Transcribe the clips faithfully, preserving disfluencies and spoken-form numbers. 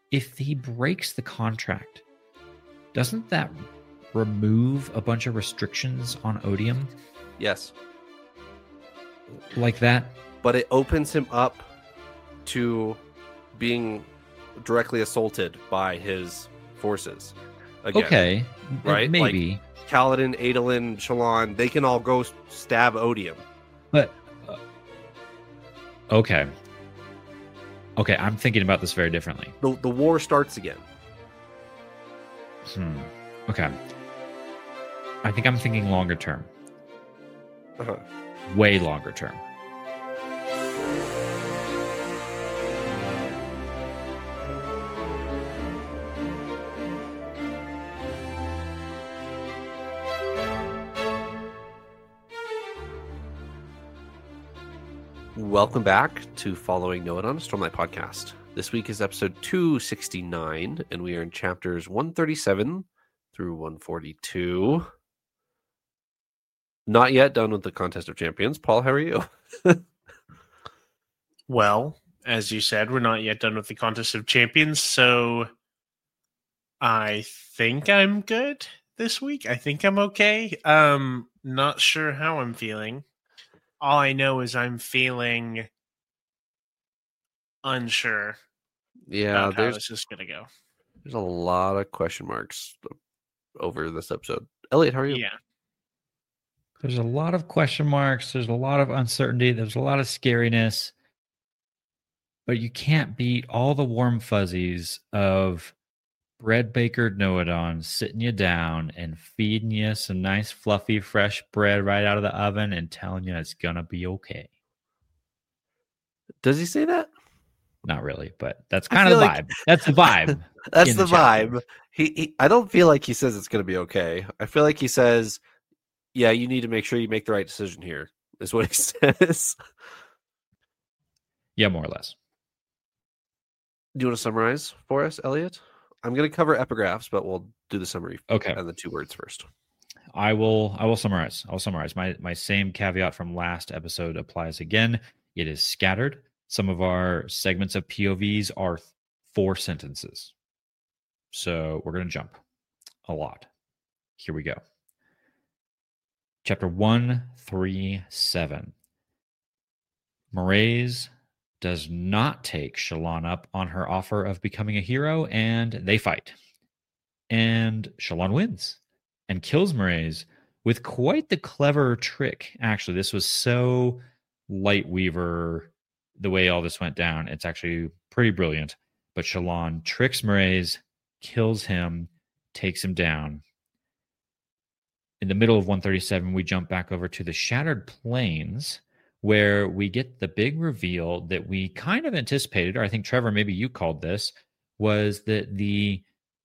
if he breaks the contract, doesn't that remove a bunch of restrictions on Odium? Yes. Like that? But it opens him up to being directly assaulted by his forces. Again, okay. Right? Maybe. Like Kaladin, Adolin, Shallan, they can all go stab Odium. But, uh, okay. Okay, I'm thinking about this very differently. The, the war starts again. Hmm. Okay. I think I'm thinking longer term. Uh-huh. Way longer term. Welcome back to Following Noadon, a Stormlight podcast. This week is episode two sixty-nine, and we are in chapters one thirty-seven through one forty-two. Not yet done with the Contest of Champions. Paul, how are you? Well, as you said, we're not yet done with the Contest of Champions, so I think I'm good this week. I think I'm okay. Um, not sure how I'm feeling. All I know is I'm feeling unsure Yeah, about how there's this is going to go. there's a lot of question marks over this episode. Elliot, how are you? Yeah. There's a lot of question marks. There's a lot of uncertainty. There's a lot of scariness. But you can't beat all the warm fuzzies of bread baker Noadon sitting you down and feeding you some nice, fluffy, fresh bread right out of the oven and telling you it's going to be okay. Does he say that? Not really, but that's I kind of feel the like- vibe. That's the vibe. That's in the, the chapter. vibe. He, he, I don't feel like he says it's going to be okay. I feel like he says, yeah, you need to make sure you make the right decision here, is what he says. Yeah, more or less. Do you want to summarize for us, Elliot? I'm going to cover epigraphs, but we'll do the summary Okay. and the two words first. I will I will summarize. I'll summarize. My my same caveat from last episode applies again. It is scattered. Some of our segments of P O Vs are four sentences. So we're going to jump a lot. Here we go. Chapter one thirty-seven. Mraize does not take Shallan up on her offer of becoming a hero, and they fight. And Shallan wins and kills Mraize with quite the clever trick. Actually, this was so Lightweaver, the way all this went down. It's actually pretty brilliant. But Shallan tricks Mraize, kills him, takes him down. In the middle of one thirty-seven, we jump back over to the Shattered Plains, where we get the big reveal that we kind of anticipated, or I think, Trevor, maybe you called this, was that the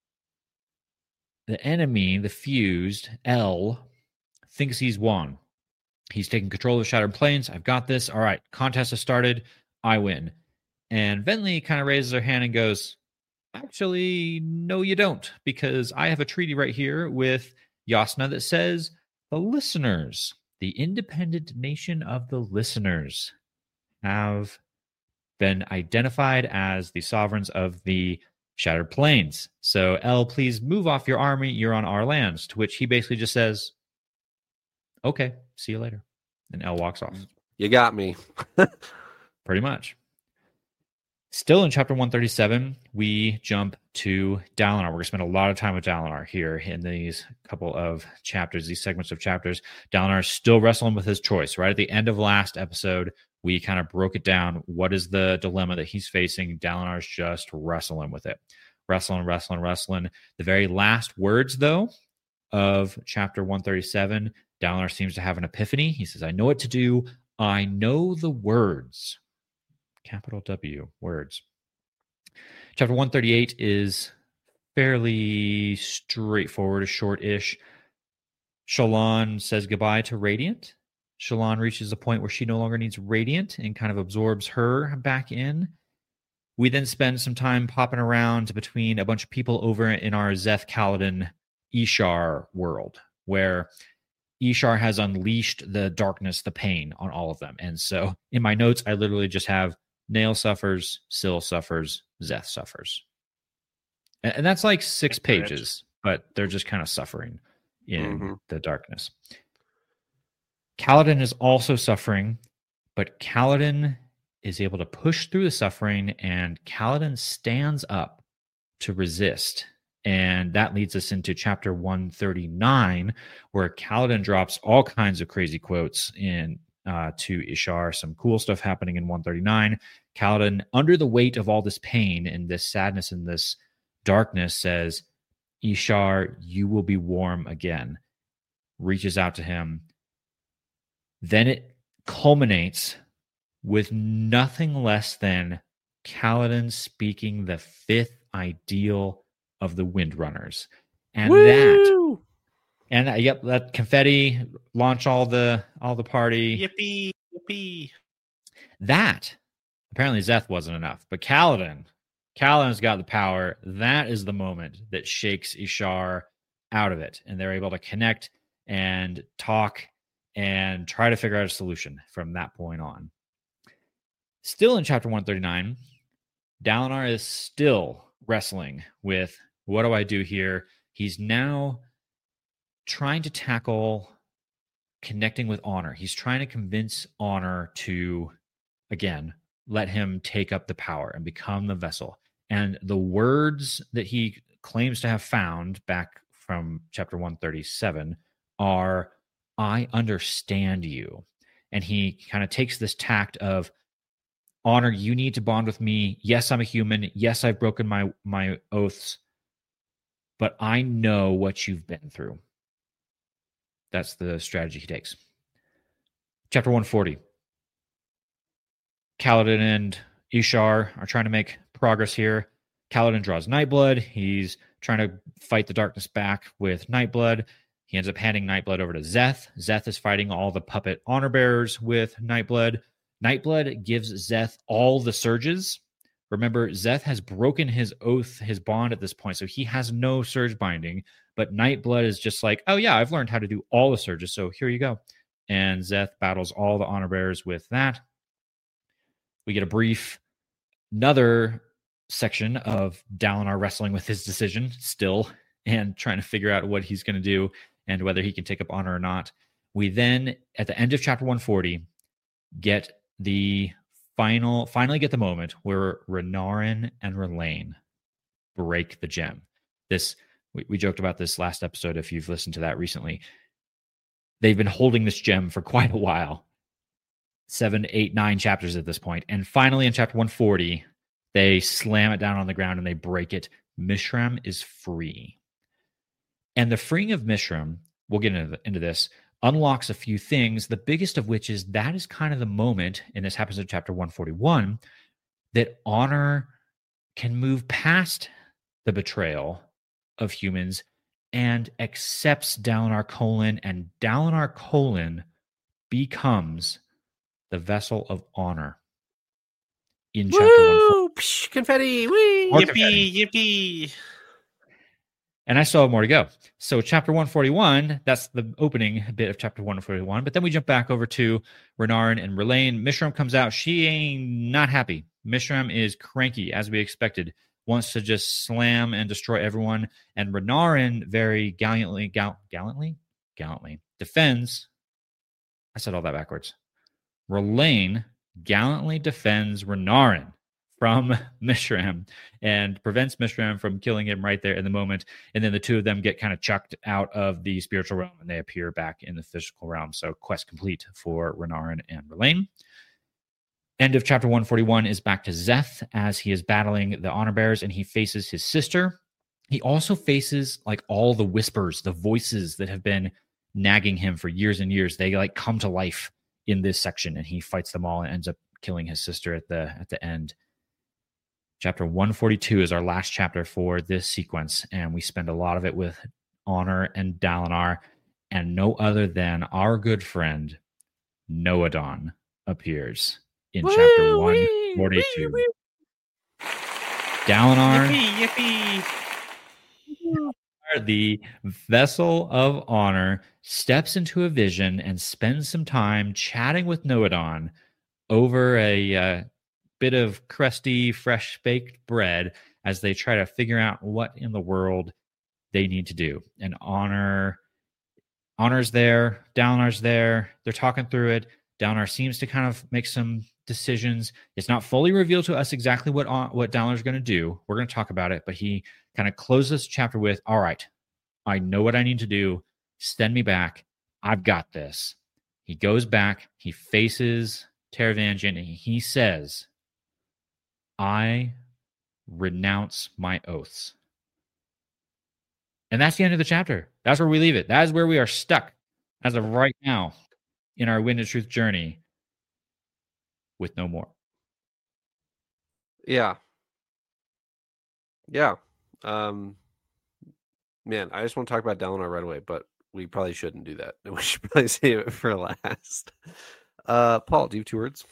the enemy, the fused, L, thinks he's won. He's taking control of the Shattered Plains. I've got this. All right, contest has started. I win. And Venli kind of raises her hand and goes, actually, no, you don't, because I have a treaty right here with Jasnah that says the listeners, the independent nation of the listeners, have been identified as the sovereigns of the Shattered Plains. So, El, please move off your army. You're on our lands. To which he basically just says, okay, see you later. And El walks off. You got me. Pretty much. Still in chapter one thirty-seven, we jump to Dalinar. We're going to spend a lot of time with Dalinar here in these couple of chapters, these segments of chapters. Dalinar is still wrestling with his choice. Right at the end of last episode, we kind of broke it down. What is the dilemma that he's facing? Dalinar's just wrestling with it. Wrestling, wrestling, wrestling. The very last words, though, of chapter one thirty-seven, Dalinar seems to have an epiphany. He says, I know what to do. I know the words. Capital W, words. Chapter one thirty-eight is fairly straightforward, short-ish. Shallan says goodbye to Radiant. Shallan reaches a point where she no longer needs Radiant and kind of absorbs her back in. We then spend some time popping around between a bunch of people over in our Szeth Kaladin Ishar world, where Ishar has unleashed the darkness, the pain on all of them. And so in my notes, I literally just have Nail suffers, Syl suffers, Szeth suffers. And, and that's like six Thank you, Rich. pages, but they're just kind of suffering in Mhm. the darkness. Kaladin is also suffering, but Kaladin is able to push through the suffering, and Kaladin stands up to resist. And that leads us into chapter one thirty-nine, where Kaladin drops all kinds of crazy quotes in uh, to Ishar. Some cool stuff happening in one thirty-nine. Kaladin, under the weight of all this pain and this sadness and this darkness, says, Ishar, you will be warm again. Reaches out to him. Then it culminates with nothing less than Kaladin speaking the fifth ideal of the Windrunners. And Woo! that and uh, yep, that confetti, launch all the all the party. Yippee! Yippee! That apparently Szeth wasn't enough, but Kaladin, Kaladin's got the power. That is the moment that shakes Ishar out of it, and they're able to connect and talk and try to figure out a solution from that point on. Still in chapter one thirty-nine, Dalinar is still wrestling with, what do I do here? He's now trying to tackle connecting with Honor. He's trying to convince Honor to, again, let him take up the power and become the vessel. And the words that he claims to have found back from chapter one thirty-seven are, I understand you. And he kind of takes this tact of, Honor, you need to bond with me. Yes, I'm a human. Yes, I've broken my, my oaths, but I know what you've been through. That's the strategy he takes. Chapter one forty. Kaladin and Ishar are trying to make progress here. Kaladin draws Nightblood. He's trying to fight the darkness back with Nightblood. He ends up handing Nightblood over to Szeth. Szeth is fighting all the puppet honor bearers with Nightblood. Nightblood gives Szeth all the surges. Remember, Szeth has broken his oath, his bond at this point, so he has no surge binding. But Nightblood is just like, oh yeah, I've learned how to do all the surges, so here you go. And Szeth battles all the honor bearers with that. We get a brief, another section of Dalinar wrestling with his decision still and trying to figure out what he's going to do and whether he can take up honor or not. We then, at the end of chapter one forty, get the final, finally get the moment where Renarin and R'hllane break the gem. This, we, we joked about this last episode if you've listened to that recently. They've been holding this gem for quite a while. Seven, eight, nine chapters at this point. And finally in chapter one forty, they slam it down on the ground and they break it. Mishram is free. And the freeing of Mishram, we'll get into, into this, unlocks a few things, the biggest of which is that is kind of the moment, and this happens in chapter one forty-one, that honor can move past the betrayal of humans and accepts Dalinar Kholin, and Dalinar Kholin becomes the vessel of honor in chapter one forty. Psh, confetti! Whee! More Yippee! confetti. Yippee! And I still have more to go. So chapter one forty-one, that's the opening bit of chapter one forty-one. But then we jump back over to Renarin and R'hllane. Mishram comes out. She ain't not happy. Mishram is cranky, as we expected. Wants to just slam and destroy everyone. And Renarin very gallantly, gal- gallantly, gallantly defends. I said all that backwards. R'hllane gallantly defends Renarin from Mishram and prevents Mishram from killing him right there in the moment. And then the two of them get kind of chucked out of the spiritual realm and they appear back in the physical realm. So quest complete for Renarin and R'hllane. End of chapter one forty-one is back to Szeth as he is battling the honor bearers and he faces his sister. He also faces like all the whispers, the voices that have been nagging him for years and years. They like come to life in this section and he fights them all and ends up killing his sister at the at the end. Chapter one forty-two is our last chapter for this sequence, and we spend a lot of it with Honor and Dalinar, and no other than our good friend Nohadon appears in Woo, chapter wee, one forty-two. wee, wee. Dalinar, Yippee! Yippee! the vessel of honor, steps into a vision and spends some time chatting with Nohadon over a uh, bit of crusty, fresh baked bread as they try to figure out what in the world they need to do. And Honor, Honor's there, Dalinar's there. They're talking through it. Dalinar seems to kind of make some decisions. It's not fully revealed to us exactly what what Dalinar's going to do. We're going to talk about it, but he kind of closes this chapter with, all right, I know what I need to do. Send me back. I've got this. He goes back. He faces Taravangian, and he says, I renounce my oaths. And that's the end of the chapter. That's where we leave it. That is where we are stuck as of right now in our Wind and Truth journey with no more. Yeah. Yeah. Um, man, I just want to talk about Dalinar right away, but we probably shouldn't do that. We should probably save it for last. Uh, Paul, do you have two words?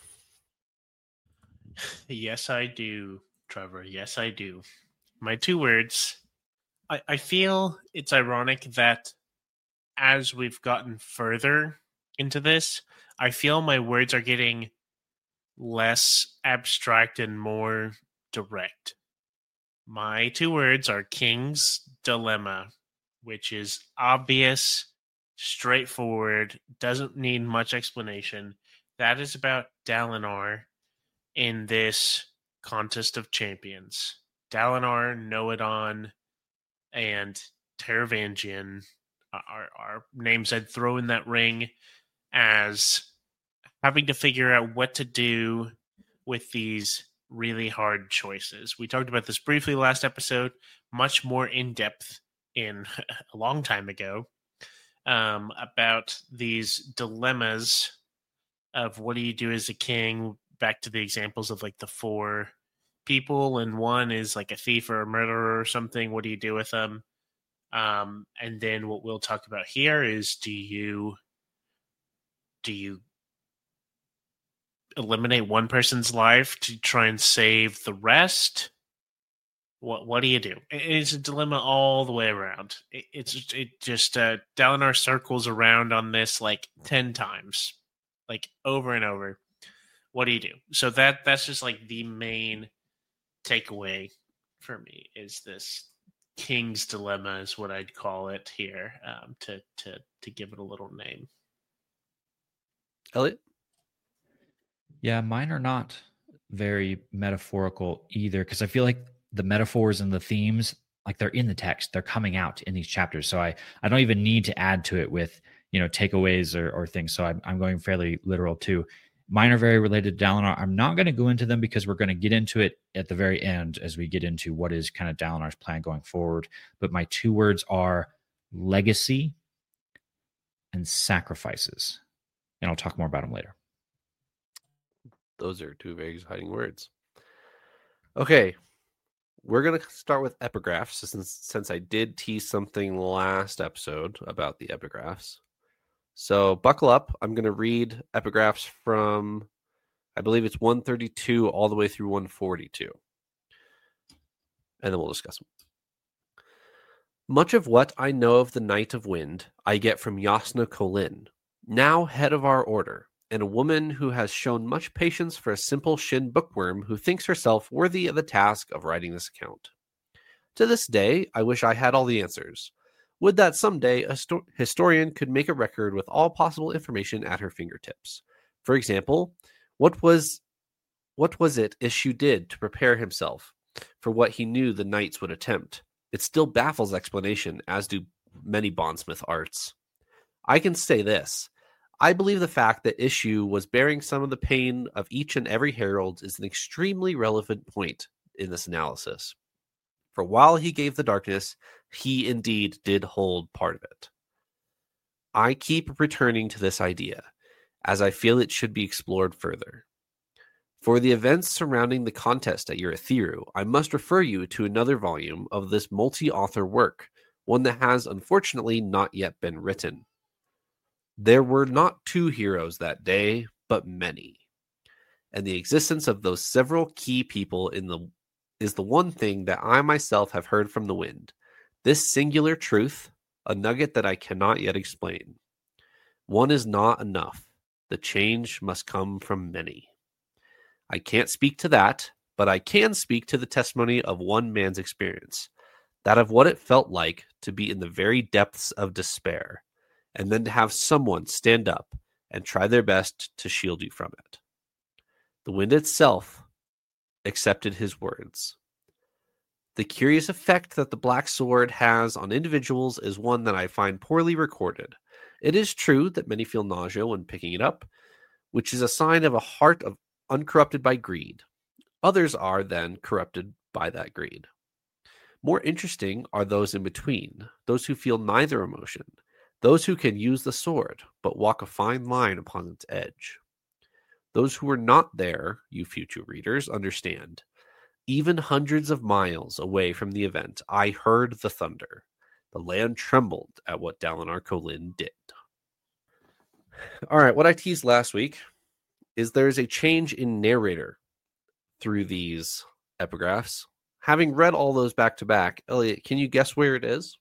Yes, I do, Trevor. Yes, I do. My two words. I, I feel it's ironic that as we've gotten further into this, I feel my words are getting less abstract and more direct. My two words are King's Dilemma, which is obvious, straightforward, doesn't need much explanation. That is about Dalinar in this Contest of Champions. Dalinar, Nohadon, and Taravangian are, are names I'd throw in that ring as having to figure out what to do with these really hard choices. We talked about this briefly last episode, much more in depth in a long time ago, um, about these dilemmas of what do you do as a king, back to the examples of like the four people, and one is like a thief or a murderer or something. What do you do with them? Um, and then what we'll talk about here is do you do you eliminate one person's life to try and save the rest? What what do you do? It's a dilemma all the way around. It, it's it just uh, Dalinar circles around on this like ten times, like over and over. What do you do? So that that's just like the main takeaway for me is this King's Dilemma is what I'd call it here, um, to to to give it a little name. Elliot? Yeah, mine are not very metaphorical either, because I feel like the metaphors and the themes, like they're in the text, they're coming out in these chapters. So I, I don't even need to add to it with, you know, takeaways or, or things. So I'm, I'm going fairly literal too. Mine are very related to Dalinar. I'm not going to go into them because we're going to get into it at the very end as we get into what is kind of Dalinar's plan going forward. But my two words are legacy and sacrifices. And I'll talk more about them later. Those are two very exciting words. Okay, we're going to start with epigraphs since, since I did tease something last episode about the epigraphs. So buckle up. I'm going to read epigraphs from, I believe it's one thirty-two all the way through one forty-two. And then we'll discuss them. Much of what I know of the Night of Wind, I get from Jasnah Kholin, now head of our order, and a woman who has shown much patience for a simple Shin bookworm who thinks herself worthy of the task of writing this account. To this day, I wish I had all the answers. Would that someday a sto- historian could make a record with all possible information at her fingertips. For example, what was what was it Ishu did to prepare himself for what he knew the knights would attempt? It still baffles explanation, as do many bondsmith arts. I can say this. I believe the fact that Ishu was bearing some of the pain of each and every herald is an extremely relevant point in this analysis. For while he gave the darkness, he indeed did hold part of it. I keep returning to this idea, as I feel it should be explored further. For the events surrounding the contest at Urithiru, I must refer you to another volume of this multi-author work, one that has unfortunately not yet been written. There were not two heroes that day, but many. And the existence of those several key people in the is the one thing that I myself have heard from the wind. This singular truth, a nugget that I cannot yet explain. One is not enough. The change must come from many. I can't speak to that, but I can speak to the testimony of one man's experience, that of what it felt like to be in the very depths of despair, and then to have someone stand up and try their best to shield you from it. The wind itself accepted his words. The curious effect that the black sword has on individuals is one that I find poorly recorded. It is true that many feel nausea when picking it up, which is a sign of a heart of uncorrupted by greed. Others are then corrupted by that greed. More interesting are those in between, those who feel neither emotion, those who can use the sword, but walk a fine line upon its edge. Those who are not there, you future readers, understand. Even hundreds of miles away from the event, I heard the thunder. The land trembled at what Dalinar Kholin did. All right, what I teased last week is there's a change in narrator through these epigraphs. Having read all those back to back, Elliot, can you guess where it is?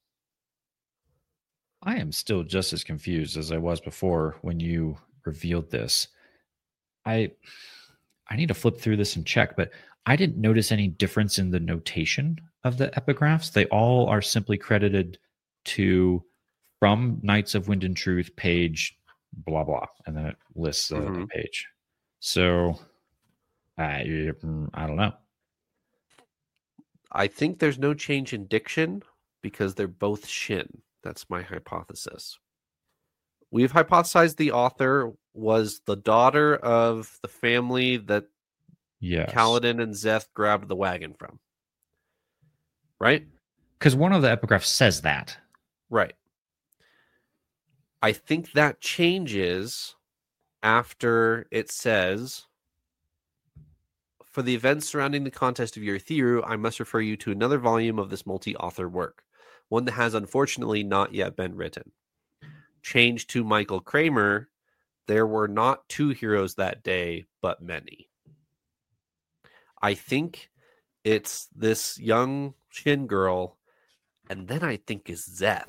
I am still just as confused as I was before when you revealed this. I I need to flip through this and check, but I didn't notice any difference in the notation of the epigraphs. They all are simply credited to from Knights of Wind and Truth, page blah blah, and then it lists the Mhm. page. So I I don't know. I think there's no change in diction because they're both Shin. That's my hypothesis. We've hypothesized the author was the daughter of the family that Yes, Kaladin and Szeth grabbed the wagon from. Right? because one of the epigraphs says that. Right. I think that changes after it says, for the events surrounding the contest of Urithiru, I must refer you to another volume of this multi-author work, one that has unfortunately not yet been written. Change to Michael Kramer, there were not two heroes that day, but many. I think it's this young Shin girl, and then I think is Szeth.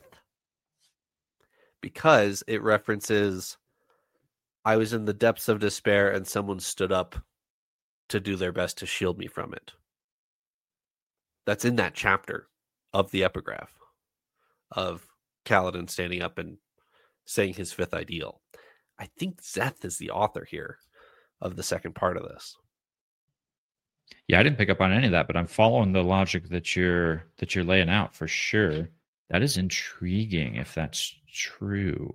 Because it references, I was in the depths of despair and someone stood up to do their best to shield me from it. That's in that chapter of the epigraph of Kaladin standing up and saying his fifth ideal. I think Szeth is the author here of the second part of this. Yeah, I didn't pick up on any of that, but I'm following the logic that you're that you're laying out for sure. That is intriguing if that's true.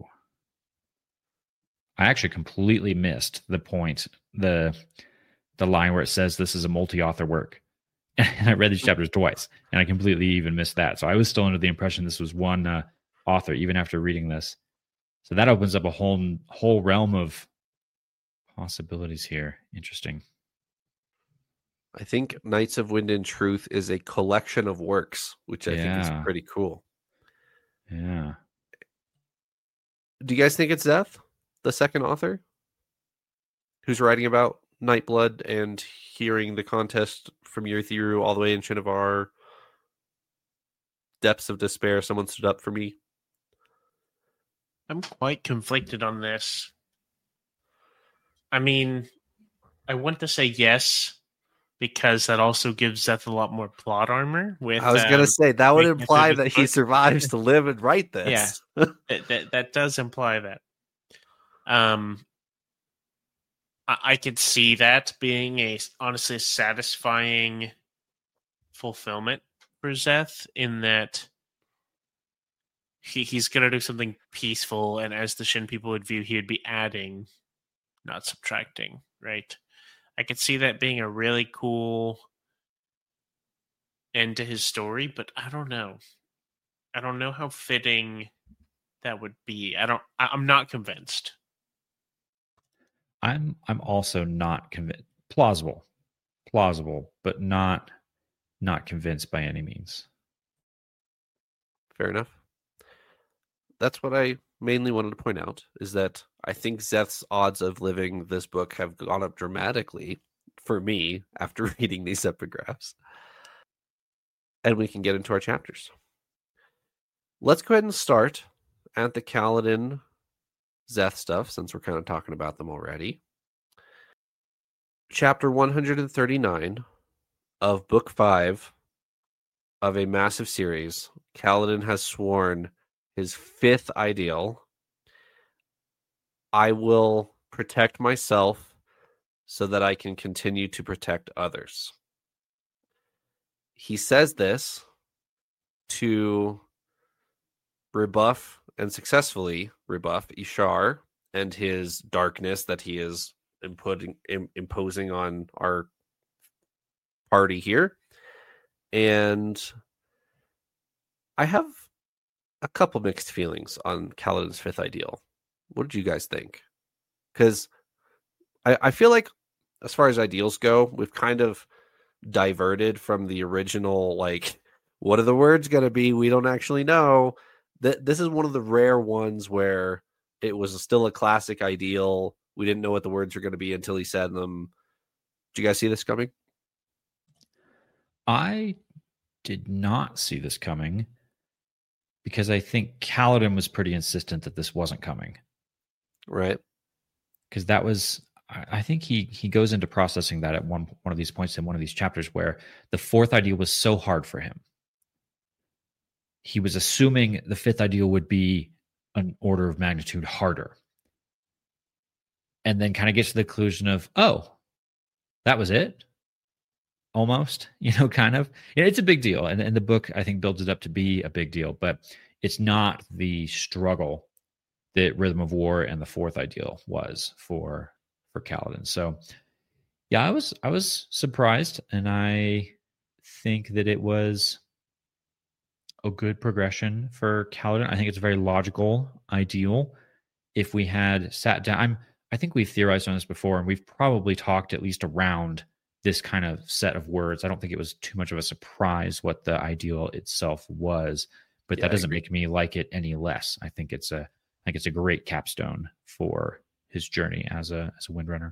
I actually completely missed the point, the the line where it says this is a multi-author work. And I read these chapters twice, and I completely even missed that. So I was still under the impression this was one uh, author, even after reading this. So that opens up a whole whole realm of possibilities here. Interesting. I think Knights of Wind and Truth is a collection of works, which I think Yeah. is pretty cool. Yeah. Do you guys think it's Szeth, the second author, who's writing about Nightblood and hearing the contest from Urithiru all the way in Shinovar, depths of despair, someone stood up for me? I'm quite conflicted on this. I mean, I want to say yes, because that also gives Szeth a lot more plot armor. With I was um, going to say, that would weakness of imply his that he foot. survives to live and write this. that, that that does imply that. Um, I, I could see that being a honestly satisfying fulfillment for Szeth, in that he he's gonna do something peaceful, and as the Shin people would view, he would be adding, not subtracting, right? I could see that being a really cool end to his story, but I don't know. I don't know how fitting that would be. I don't. I, I'm not convinced. I'm I'm also not convinced. Plausible. Plausible, but not not convinced by any means. Fair enough. That's what I mainly wanted to point out, is that I think Szeth's odds of living this book have gone up dramatically for me after reading these epigraphs. And we can get into our chapters. Let's go ahead and start at the Kaladin Szeth stuff, since we're kind of talking about them already. Chapter one hundred thirty-nine, of book five of a massive series, Kaladin has sworn his fifth ideal. I will protect myself so that I can continue to protect others. He says this to rebuff and successfully rebuff Ishar and his darkness that he is imposing, imposing on our party here. And I have a couple mixed feelings on Kaladin's fifth ideal. What did you guys think? Because I, I feel like as far as ideals go, we've kind of diverted from the original, like, what are the words going to be? We don't actually know. Th- this is one of the rare ones where it was still a classic ideal. We didn't know what the words were going to be until he said them. Did you guys see this coming? I did not see this coming because I think Kaladin was pretty insistent that this wasn't coming. Right. Because that was, I think he he goes into processing that at one one of these points in one of these chapters where the fourth ideal was so hard for him. He was assuming the fifth ideal would be an order of magnitude harder. And then kind of gets to the conclusion of, oh, that was it? Almost, you know, kind of. Yeah, it's a big deal. And, and the book, I think, builds it up to be a big deal. But it's not the struggle that Rhythm of War and the fourth ideal was for for Kaladin. So, yeah, I was I was surprised. And I think that it was a good progression for Kaladin. I think it's a very logical ideal. If we had sat down, I'm, I think we've theorized on this before, and we've probably talked at least around this kind of set of words. I don't think it was too much of a surprise what the ideal itself was, but Yeah, that I doesn't agree. make me like it any less. I think it's a, I think it's a great capstone for his journey as a as a Windrunner.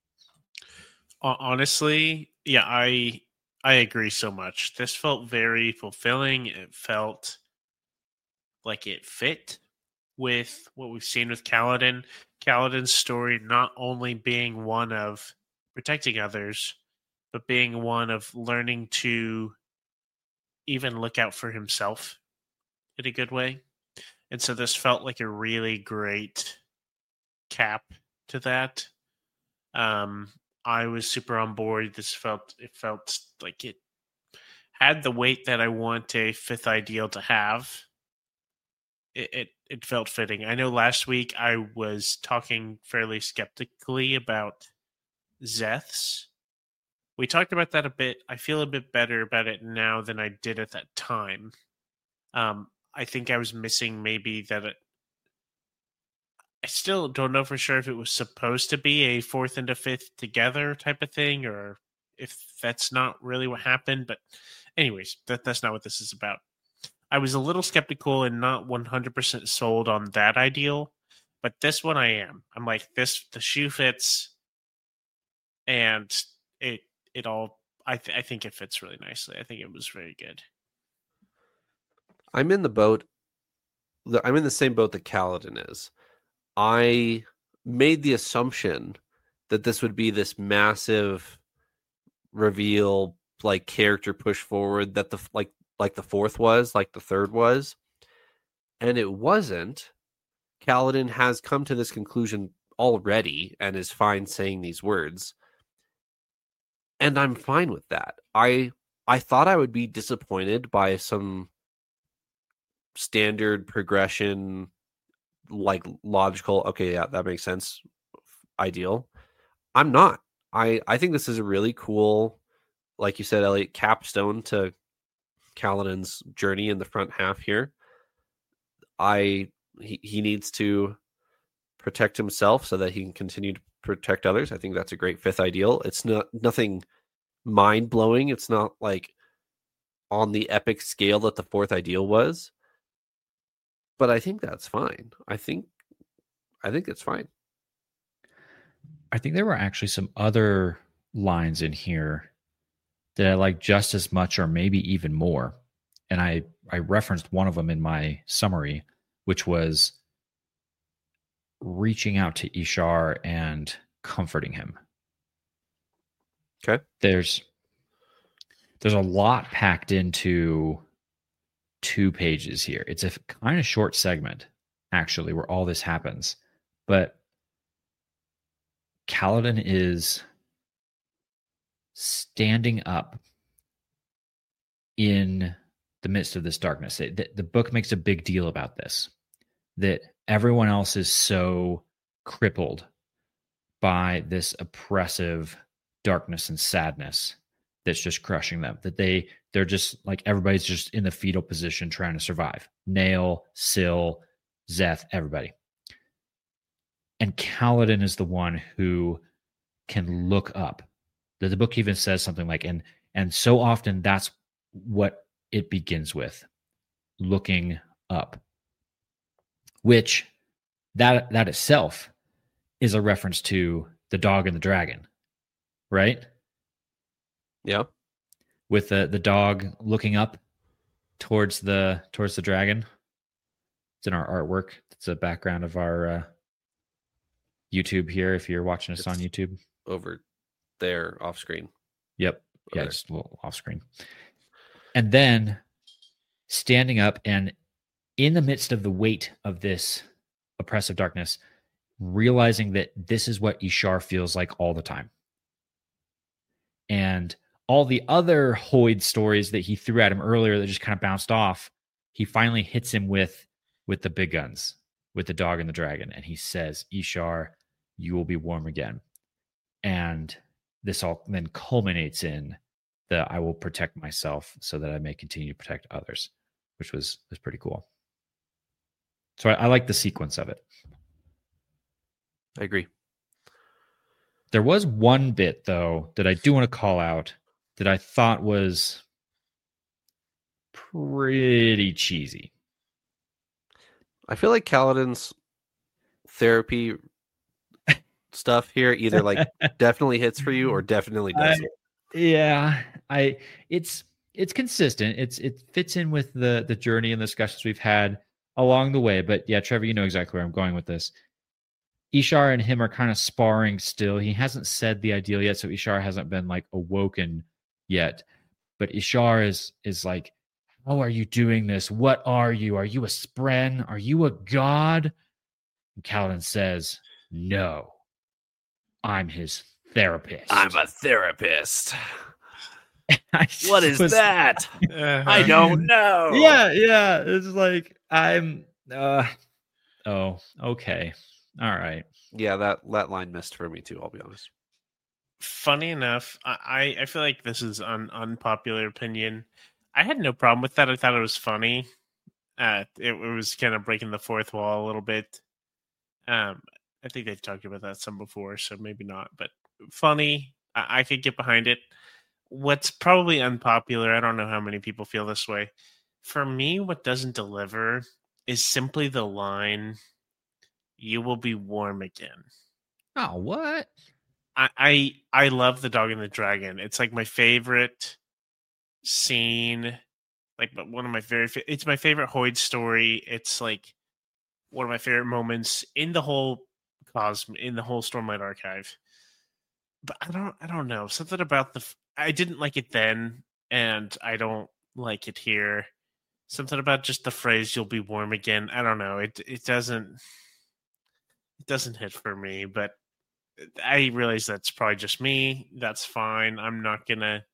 Hon- Honestly, yeah, I I agree so much. This felt very fulfilling. It felt like it fit with what we've seen with Kaladin. Kaladin's story not only being one of protecting others, but being one of learning to even look out for himself in a good way. And so this felt like a really great cap to that. Um, I was super on board. This felt it felt like it had the weight that I want a fifth ideal to have. It, it it felt fitting. I know last week I was talking fairly skeptically about Zeth's. We talked about that a bit. I feel a bit better about it now than I did at that time. Um, I think I was missing maybe that it, I still don't know for sure if it was supposed to be a fourth and a fifth together type of thing, or if that's not really what happened. But, anyways, that that's not what this is about. I was a little skeptical and not one hundred percent sold on that ideal, but this one I am. I'm like, this, the shoe fits, and it it all. I th- I think it fits really nicely. I think it was very good. I'm in the boat. the- I'm in the same boat that Kaladin is. I made the assumption that this would be this massive reveal, like character push forward that the like like the fourth was, like the third was, and it wasn't. Kaladin has come to this conclusion already and is fine saying these words, and I'm fine with that. I I thought I would be disappointed by some standard progression, like logical, okay, yeah, that makes sense, ideal. I'm not. I I think this is a really cool, like you said, Elliot, capstone to Kaladin's journey in the front half here. I he, he needs to protect himself so that he can continue to protect others. I think that's a great fifth ideal. It's not nothing mind blowing. It's not like on the epic scale that the fourth ideal was. But I think that's fine. I think I think it's fine. I think there were actually some other lines in here that I like just as much or maybe even more. And I, I referenced one of them in my summary, which was reaching out to Ishar and comforting him. Okay. There's there's a lot packed into two pages here. It's a kind of short segment, actually, where all this happens. But Kaladin is standing up in the midst of this darkness. It, the, the book makes a big deal about this, that everyone else is so crippled by this oppressive darkness and sadness that's just crushing them, that they they're just like, everybody's just in the fetal position trying to survive. Nail, Syl, Szeth, everybody. And Kaladin is the one who can look up. The, the book even says something like, and and so often that's what it begins with, looking up, which that that itself is a reference to the dog and the dragon, right? Yeah. With the the dog looking up towards the towards the dragon. It's in our artwork. It's a background of our uh, YouTube here. If you're watching us It's on YouTube, over there off screen. yep, Over yeah, there. just a little off screen. And then standing up and in the midst of the weight of this oppressive darkness, realizing that this is what Ishar feels like all the time. And all the other Hoid stories that he threw at him earlier that just kind of bounced off, he finally hits him with, with the big guns, with the dog and the dragon. And he says, Ishar, you will be warm again. And this all then culminates in the I will protect myself so that I may continue to protect others, which was, was pretty cool. So I, I like the sequence of it. I agree. There was one bit, though, that I do want to call out that I thought was pretty cheesy. I feel like Kaladin's therapy stuff here either like definitely hits for you or definitely doesn't. I, yeah, I it's it's consistent. It's it fits in with the the journey and the discussions we've had along the way. But yeah, Trevor, you know exactly where I'm going with this. Ishar and him are kind of sparring still. He hasn't said the ideal yet, so Ishar hasn't been like awoken yet. But Ishar is is like, how are you doing this? What are you? Are you a spren? Are you a god? And Kaladin says, no, I'm his therapist. I'm a therapist. I What is was- that? Uh, I don't know. Yeah, yeah. It's like I'm uh oh, okay. All right. Yeah, that, that line missed for me too, I'll be honest. Funny enough, I, I feel like this is an unpopular opinion. I had no problem with that. I thought it was funny. Uh, it, it was kind of breaking the fourth wall a little bit. Um, I think they've talked about that some before, so maybe not. But funny, I, I could get behind it. What's probably unpopular, I don't know how many people feel this way. For me, what doesn't deliver is simply the line, "You will be warm again." Oh, what? I, I I love the dog and the dragon. It's like my favorite scene, like but one of my very fa- it's my favorite Hoid story. It's like one of my favorite moments in the whole cosm in the whole Stormlight archive. But I don't I don't know, something about the f- I didn't like it then, and I don't like it here. Something about just the phrase "you'll be warm again." I don't know. It it doesn't it doesn't hit for me, but I realize that's probably just me. That's fine. I'm not gonna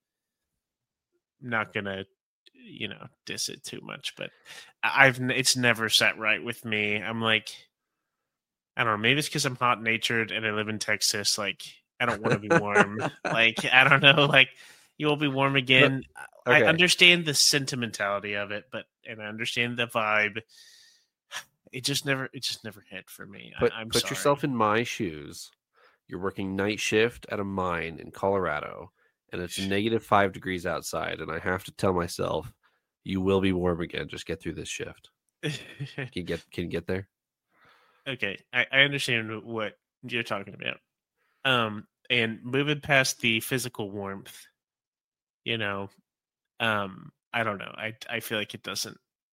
not gonna you know diss it too much, but I've it's never sat right with me. I'm like, I don't know, maybe it's because I'm hot natured and I live in Texas. Like, I don't want to be warm. Like, I don't know, like, you will be warm again. Okay. I understand the sentimentality of it, but and I understand the vibe. It just never it just never hit for me. Put, I, I'm put sorry. yourself in my shoes. You're working night shift at a mine in Colorado, and it's negative five degrees outside, and I have to tell myself, you will be warm again. Just get through this shift. Can you get can you get there? Okay, I, I understand what you're talking about. Um, and moving past the physical warmth, you know, um, I don't know. I I feel like it doesn't.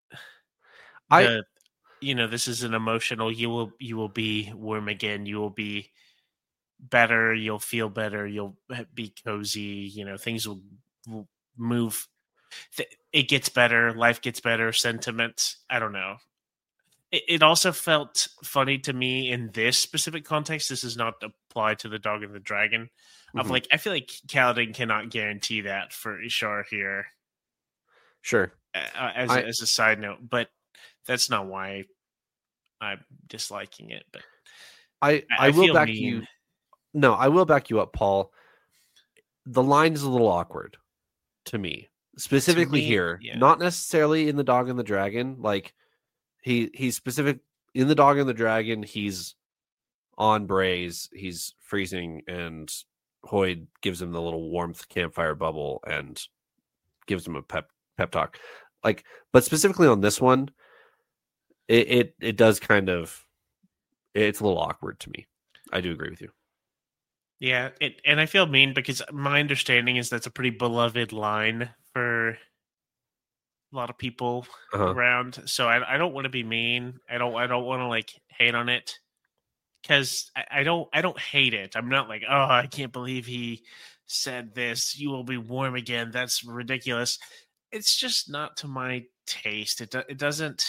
I the- you know, this is an emotional. You will you will be warm again. You will be better. You'll feel better. You'll be cozy. You know, things will, will move. Th- it gets better. Life gets better. Sentiment. I don't know. It, it also felt funny to me in this specific context. This is not applied to the Dog and the Dragon. Of Mhm. like, I feel like Kaladin cannot guarantee that for Ishar here. Sure. Uh, as I- as a side note, but that's not why I'm disliking it. But I, I, I will feel back mean. you. No, I will back you up, Paul. The line is a little awkward to me, specifically me, here. yeah. Not necessarily in the Dog and the Dragon. Like he he's specific in the Dog and the Dragon. He's on Braze. He's freezing, and Hoyd gives him the little warmth campfire bubble and gives him a pep pep talk. Like, but specifically on this one, it it, it does kind of it's a little awkward to me. I do agree with you. Yeah, it, and I feel mean because my understanding is that's a pretty beloved line for a lot of people Uh-huh. around. So I, I don't want to be mean. I don't I don't want to like hate on it because I, I don't I don't hate it. I'm not like, oh, I can't believe he said this. You will be warm again. That's ridiculous. It's just not to my taste. It do, it doesn't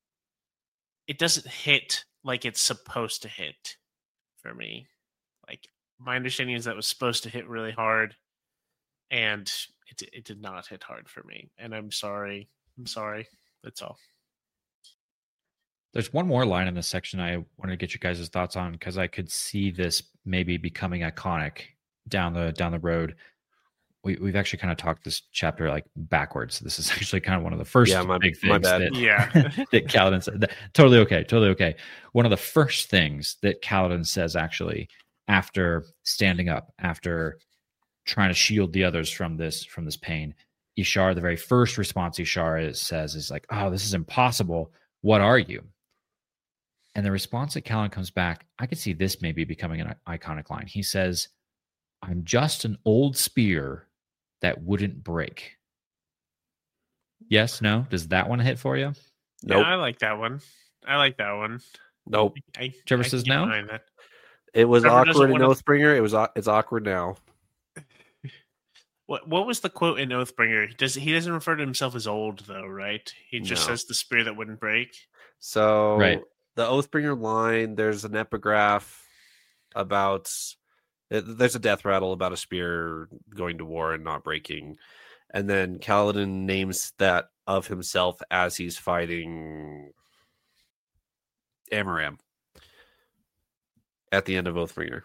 it doesn't hit like it's supposed to hit for me. Like, my understanding is that it was supposed to hit really hard, and it it did not hit hard for me. And I'm sorry. I'm sorry. That's all. There's one more line in this section I wanted to get you guys' thoughts on because I could see this maybe becoming iconic down the down the road. We, we've actually kind of talked this chapter like backwards. This is actually kind of one of the first Yeah, my- big my things bad. that, Yeah. that Kaladin said. That- totally okay. Totally okay. One of the first things that Kaladin says actually after standing up, after trying to shield the others from this from this pain, Ishar, the very first response Ishar is, says is like, "Oh, this is impossible. What are you?" And the response that Kaladin comes back, I could see this maybe becoming an iconic line. He says, "I'm just an old spear that wouldn't break." Yes, no? Does that one hit for you? Nope. Yeah, I like that one. I like that one. Nope. I, Trevor I says can get no? behind that. It was Trevor doesn't awkward in wanna- Oathbringer. It was au- it's awkward now. What what was the quote in Oathbringer? Does he doesn't refer to himself as old though, right? He just No. says the spear that wouldn't break. So Right. the Oathbringer line, there's an epigraph about it- there's a death rattle about a spear going to war and not breaking. And then Kaladin names that of himself as he's fighting Amaram at the end of Oathbringer.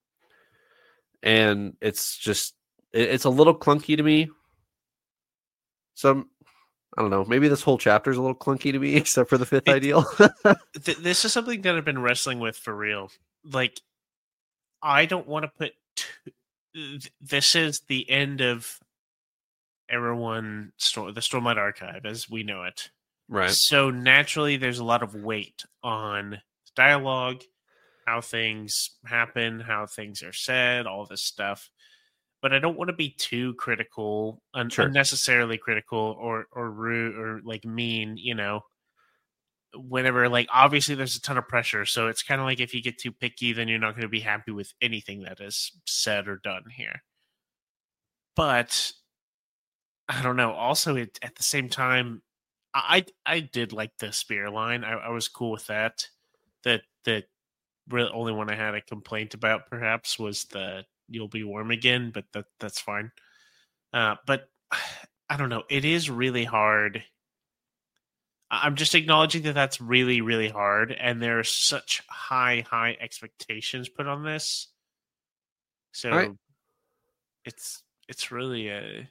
And it's just it- it's a little clunky to me. Some I don't know. Maybe this whole chapter is a little clunky to me, except for the fifth It- ideal. Th- this is something that I've been wrestling with for real. Like, I don't want to put. T- th- this is the end of Era One, Storm, the Stormlight Archive as we know it. Right. So naturally, there's a lot of weight on dialogue, how things happen, how things are said, all this stuff. But I don't want to be too critical, un- Sure. unnecessarily critical, or or rude or like mean. You know, whenever like obviously there's a ton of pressure, so it's kind of like if you get too picky, then you're not going to be happy with anything that is said or done here. But I don't know. Also, it at the same time, I I did like the spear line. I, I was cool with that. That the real only one I had a complaint about perhaps was the "you'll be warm again," but that that's fine. Uh, but I don't know. It is really hard. I- I'm just acknowledging that that's really really hard, and there are such high high expectations put on this. So Right. it's it's really a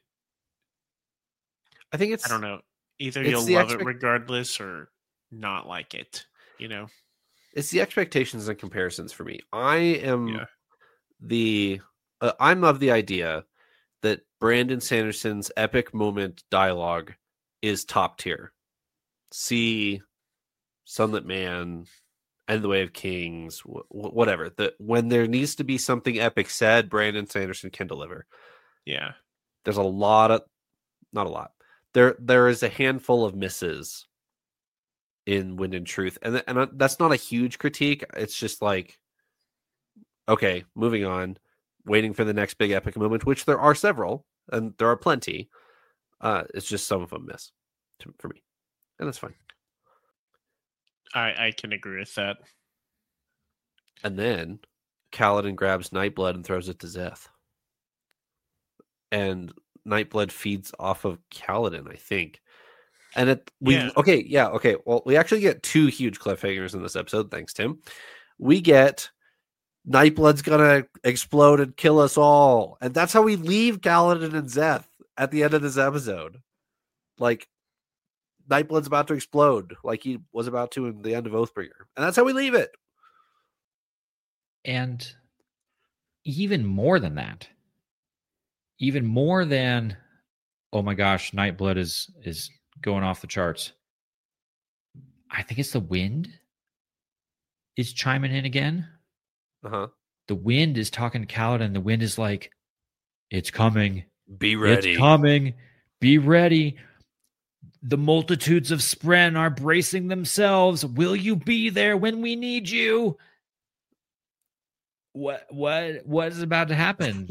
I think it's I don't know. Either it's you'll the love it expect- regardless or not like it. You know? it's the expectations and comparisons for me. I am Yeah. the uh, I'm of the idea that Brandon Sanderson's epic moment dialogue is top tier. See Sunlit Man, End the Way of Kings, wh- wh- whatever. That when there needs to be something epic said, Brandon Sanderson can deliver. Yeah. There's a lot of not a lot. There there is a handful of misses in Wind and Truth, and th- and uh, that's not a huge critique. It's just like, okay, moving on, waiting for the next big epic moment, which there are several, and there are plenty. Uh, it's just some of them miss to, for me, and that's fine. I, I can agree with that. And then Kaladin grabs Nightblood and throws it to Szeth. And Nightblood feeds off of Kaladin, I think. And it we Yeah. okay, yeah, okay. Well, we actually get two huge cliffhangers in this episode. Thanks, Tim. We get Nightblood's gonna explode and kill us all, and that's how we leave Kaladin and Szeth at the end of this episode. Like, Nightblood's about to explode, like he was about to in the end of Oathbringer, and that's how we leave it. And even more than that, even more than, oh my gosh, Nightblood is is going off the charts. I think it's the wind is chiming in again. Uh-huh. The wind is talking to Kaladin. The wind is like, it's coming. Be ready. It's coming. Be ready. The multitudes of Spren are bracing themselves. Will you be there when we need you? What what what is about to happen?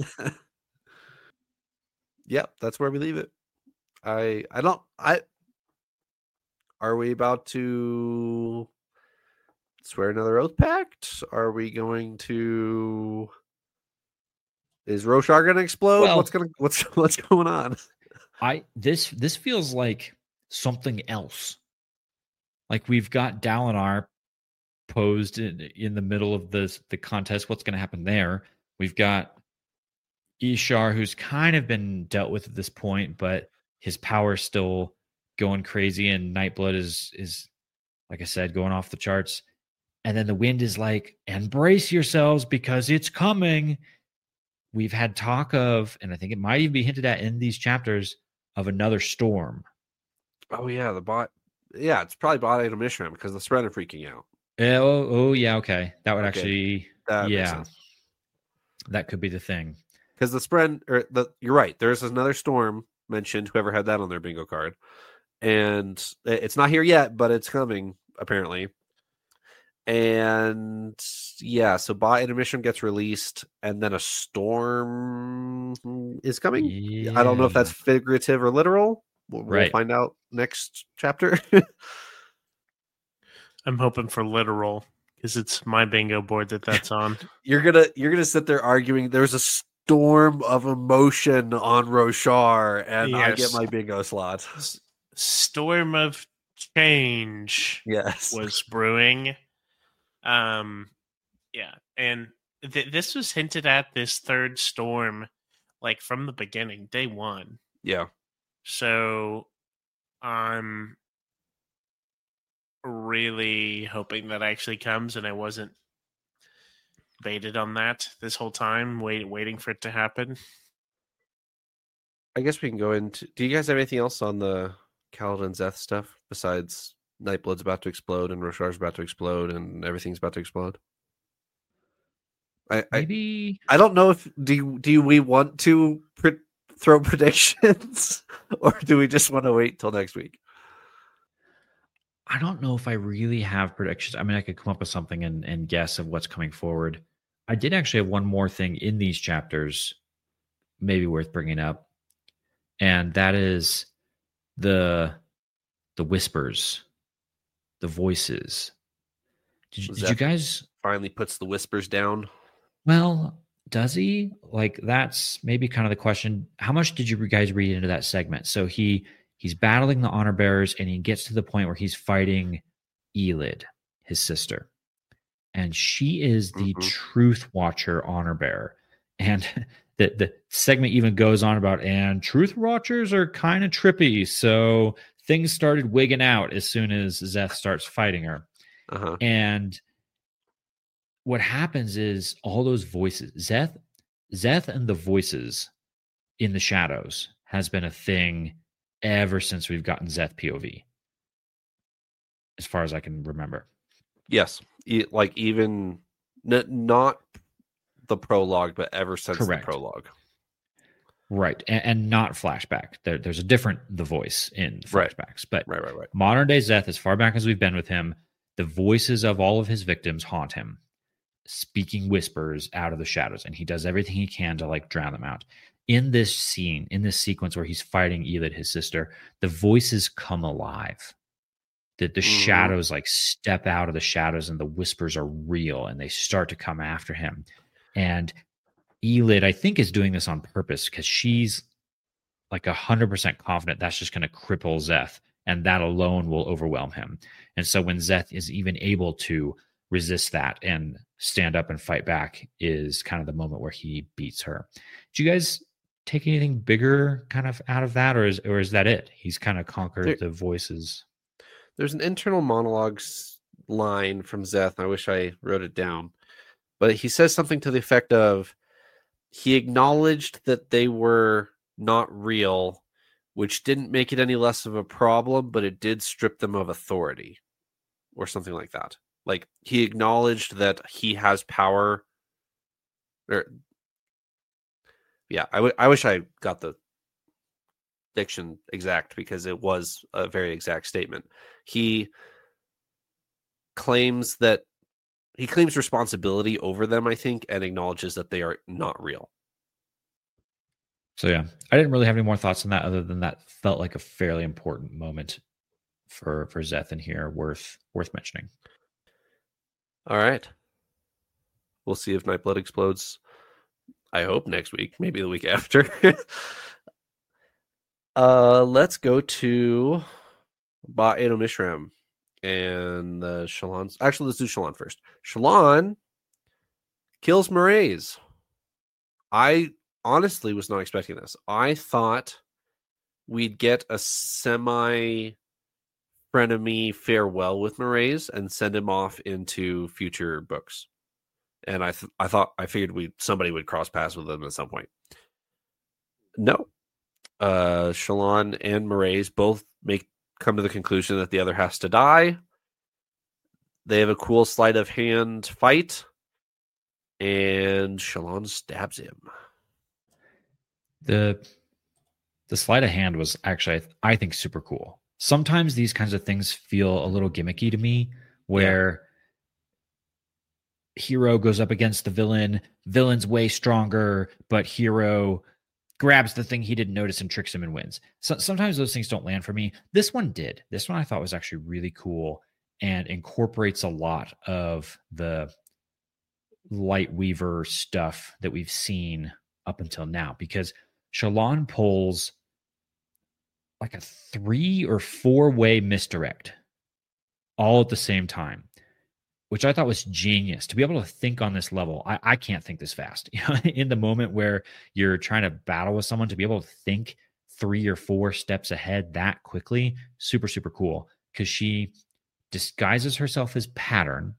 Yep, that's where we leave it. I I don't I are we about to swear another oath pact? Are we going to is Roshar gonna explode? Well, what's gonna what's what's going on? I this this feels like something else. Like we've got Dalinar posed in, in the middle of this the contest. What's going to happen there? We've got Ishar, who's kind of been dealt with at this point, but his power's still going crazy, and Nightblood is is like I said, going off the charts. And then the wind is like, embrace yourselves because it's coming. We've had talk of, and I think it might even be hinted at in these chapters, of another storm. Oh yeah, the bot. Yeah, it's probably bot Adam Mishram because the Spren are freaking out. Oh, oh yeah, okay. That would Okay, actually, that makes yeah, sense. that could be the thing. Because the Spren, or the you're right. There's another storm mentioned. Whoever had that on their bingo card, and it's not here yet, but it's coming apparently. And yeah, so bot intermission gets released, and then a storm is coming. Yeah. I don't know if that's figurative or literal. We'll, Right. we'll find out next chapter. I'm hoping for literal because it's my bingo board that that's on. you're gonna you're gonna sit there arguing. There's a storm of emotion on Roshar, and I get Yes. my bingo slot. S- Storm of change Yes, was brewing. Um, yeah, and th- this was hinted at, this third storm, like from the beginning, day one. yeah. So I'm really hoping that actually comes, and I wasn't baited on that this whole time, wait, waiting for it to happen. I guess we can go into. Do you guys have anything else on the Kaladin Szeth stuff besides Nightblood's about to explode and Roshar's about to explode and everything's about to explode? I I, Maybe I don't know if do you, do we want to pre- throw predictions or do we just want to wait till next week? I don't know if I really have predictions. I mean, I could come up with something and, and guess of what's coming forward. I did actually have one more thing in these chapters, maybe worth bringing up, and that is the the whispers, the voices. Did you, did you Szeth guys? finally puts the whispers down? Well, does he? Like, that's maybe kind of the question. How much did you guys read into that segment? So he he's battling the honor bearers, and he gets to the point where he's fighting Elid, his sister. And she is the Mhm. truth watcher honor bearer. And the, the segment even goes on about, and truth watchers are kind of trippy. So things started wigging out as soon as Szeth starts fighting her. Uh-huh. And what happens is all those voices, Szeth, Szeth and the voices in the shadows has been a thing ever since we've gotten Szeth P O V, as far as I can remember. Yes, e- like even n- not the prologue, but ever since Correct. the prologue. Right. And, and not flashback. There, there's a different The Voice in Right. flashbacks. But Right, right, right. modern day Szeth, as far back as we've been with him, the voices of all of his victims haunt him, speaking whispers out of the shadows. And he does everything he can to like drown them out. in this scene, in this sequence where he's fighting Elid, his sister, the voices come alive. That the Mhm. shadows like step out of the shadows and the whispers are real and they start to come after him. And Elid, I think, is doing this on purpose because she's like one hundred percent confident that's just going to cripple Szeth, and that alone will overwhelm him. And so when Szeth is even able to resist that and stand up and fight back is kind of the moment where he beats her. Do you guys take anything bigger kind of out of that, or is or is that it? He's kind of conquered There- the voices. There's an internal monologue s- line from Szeth. I wish I wrote it down. But he says something to the effect of, he acknowledged that they were not real, which didn't make it any less of a problem, but it did strip them of authority, or something like that. Like, he acknowledged that he has power. Or, yeah, I, w- I wish I got the diction exact, because it was a very exact statement. He claims that he claims responsibility over them, I think, and acknowledges that they are not real. So yeah, I didn't really have any more thoughts on that other than that felt like a fairly important moment for for Szeth in here, worth worth mentioning. All right. We'll see if Nightblood explodes. I hope next week, maybe the week after. uh, let's go to Ba Edo Mishram and the Shalon. Actually, let's do Shalon first. Shalon kills Mraize. I honestly was not expecting this. I thought we'd get a semi frenemy farewell with Mraize and send him off into future books. And I th- I thought I figured we somebody would cross paths with them at some point. No. Uh Shalon and Mraize both make come to the conclusion that the other has to die. They have a cool sleight of hand fight, and Shalon stabs him. The the sleight of hand was actually, I think, super cool. Sometimes these kinds of things feel a little gimmicky to me, where hero goes up against the villain, villain's way stronger, but hero grabs the thing he didn't notice and tricks him and wins. So sometimes those things don't land for me. This one did. This one I thought was actually really cool and incorporates a lot of the Lightweaver stuff that we've seen up until now, because Shalon pulls like a three or four way misdirect all at the same time, which I thought was genius to be able to think on this level. I, I can't think this fast. You know, in the moment where you're trying to battle with someone, to be able to think three or four steps ahead that quickly, super, super cool. Because she disguises herself as Pattern,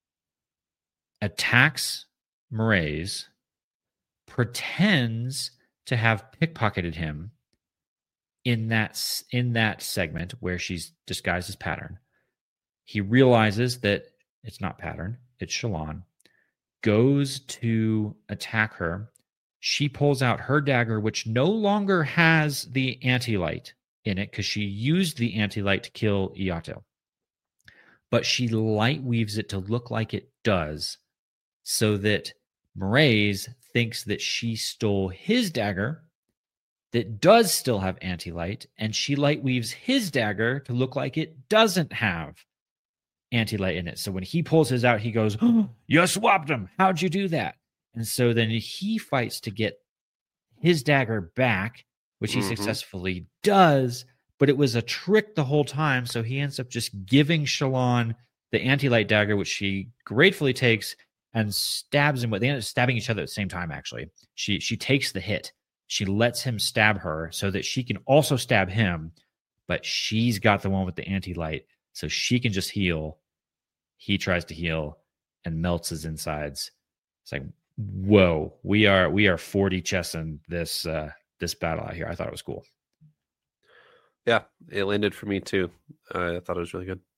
attacks Mraize, pretends to have pickpocketed him in that in that segment where she's disguised as Pattern. He realizes that it's not Pattern, it's Shalon, goes to attack her. She pulls out her dagger, which no longer has the anti-light in it because she used the anti-light to kill Iato. But she light weaves it to look like it does, so that Mraize thinks that she stole his dagger that does still have anti-light, and she light weaves his dagger to look like it doesn't have anti-light in it. So when he pulls his out, he goes, oh, you swapped him. How'd you do that? And so then he fights to get his dagger back, which he mm-hmm. successfully does, but it was a trick the whole time. So he ends up just giving Shalon the anti-light dagger, which she gratefully takes and stabs him with. They end up stabbing each other at the same time, actually. She she takes the hit. She lets him stab her so that she can also stab him, but she's got the one with the anti-light, so she can just heal. He tries to heal and melts his insides. It's like, whoa, we are we are forty chessing this uh, this battle out here. I thought it was cool. Yeah, it landed for me too. Uh, I thought it was really good.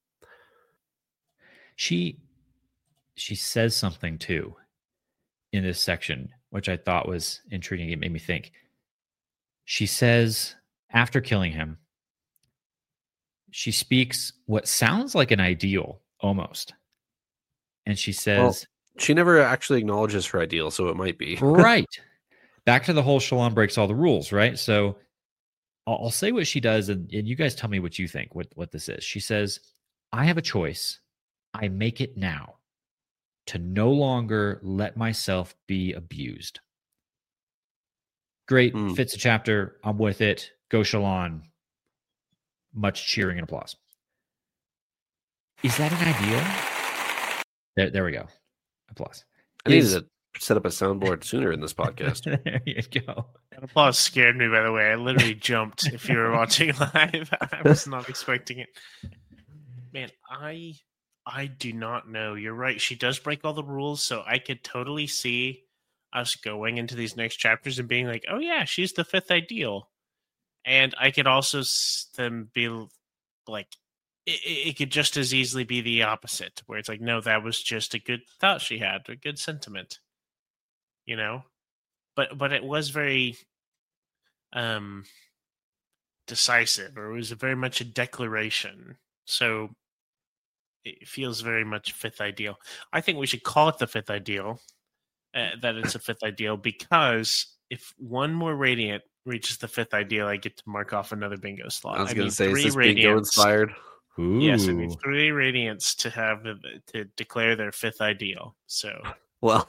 She she says something too in this section, which I thought was intriguing. It made me think. She says, after killing him, she speaks what sounds like an ideal almost. And she says, well, she never actually acknowledges her ideal, so it might be. Right. back to the whole Shallan breaks all the rules, right? So I'll, I'll say what she does, and, and you guys tell me what you think, what, what this is. She says, I have a choice. I make it now to no longer let myself be abused. Great. Mm. Fits a chapter. I'm with it. Go Shallan. Much cheering and applause. Is that an ideal? There, there we go. Applause. I needed Is- to set up a soundboard sooner in this podcast. there you go. That applause scared me, by the way. I literally jumped if you were watching live. I was not expecting it. Man, I I do not know. You're right. She does break all the rules, so I could totally see us going into these next chapters and being like, oh yeah, she's the fifth ideal. And I could also s- them be like, it, it could just as easily be the opposite, where it's like, no, that was just a good thought she had, a good sentiment, you know. But but it was very um decisive, or it was very much a declaration. So it feels very much fifth ideal. I think we should call it the fifth ideal. Uh, that it's a fifth ideal, because if one more radiant reaches the fifth ideal, I get to mark off another bingo slot. I was I going need to say, is three this bingo radiants. inspired? Ooh. Yes, I need three radiants to have to declare their fifth ideal. So Well,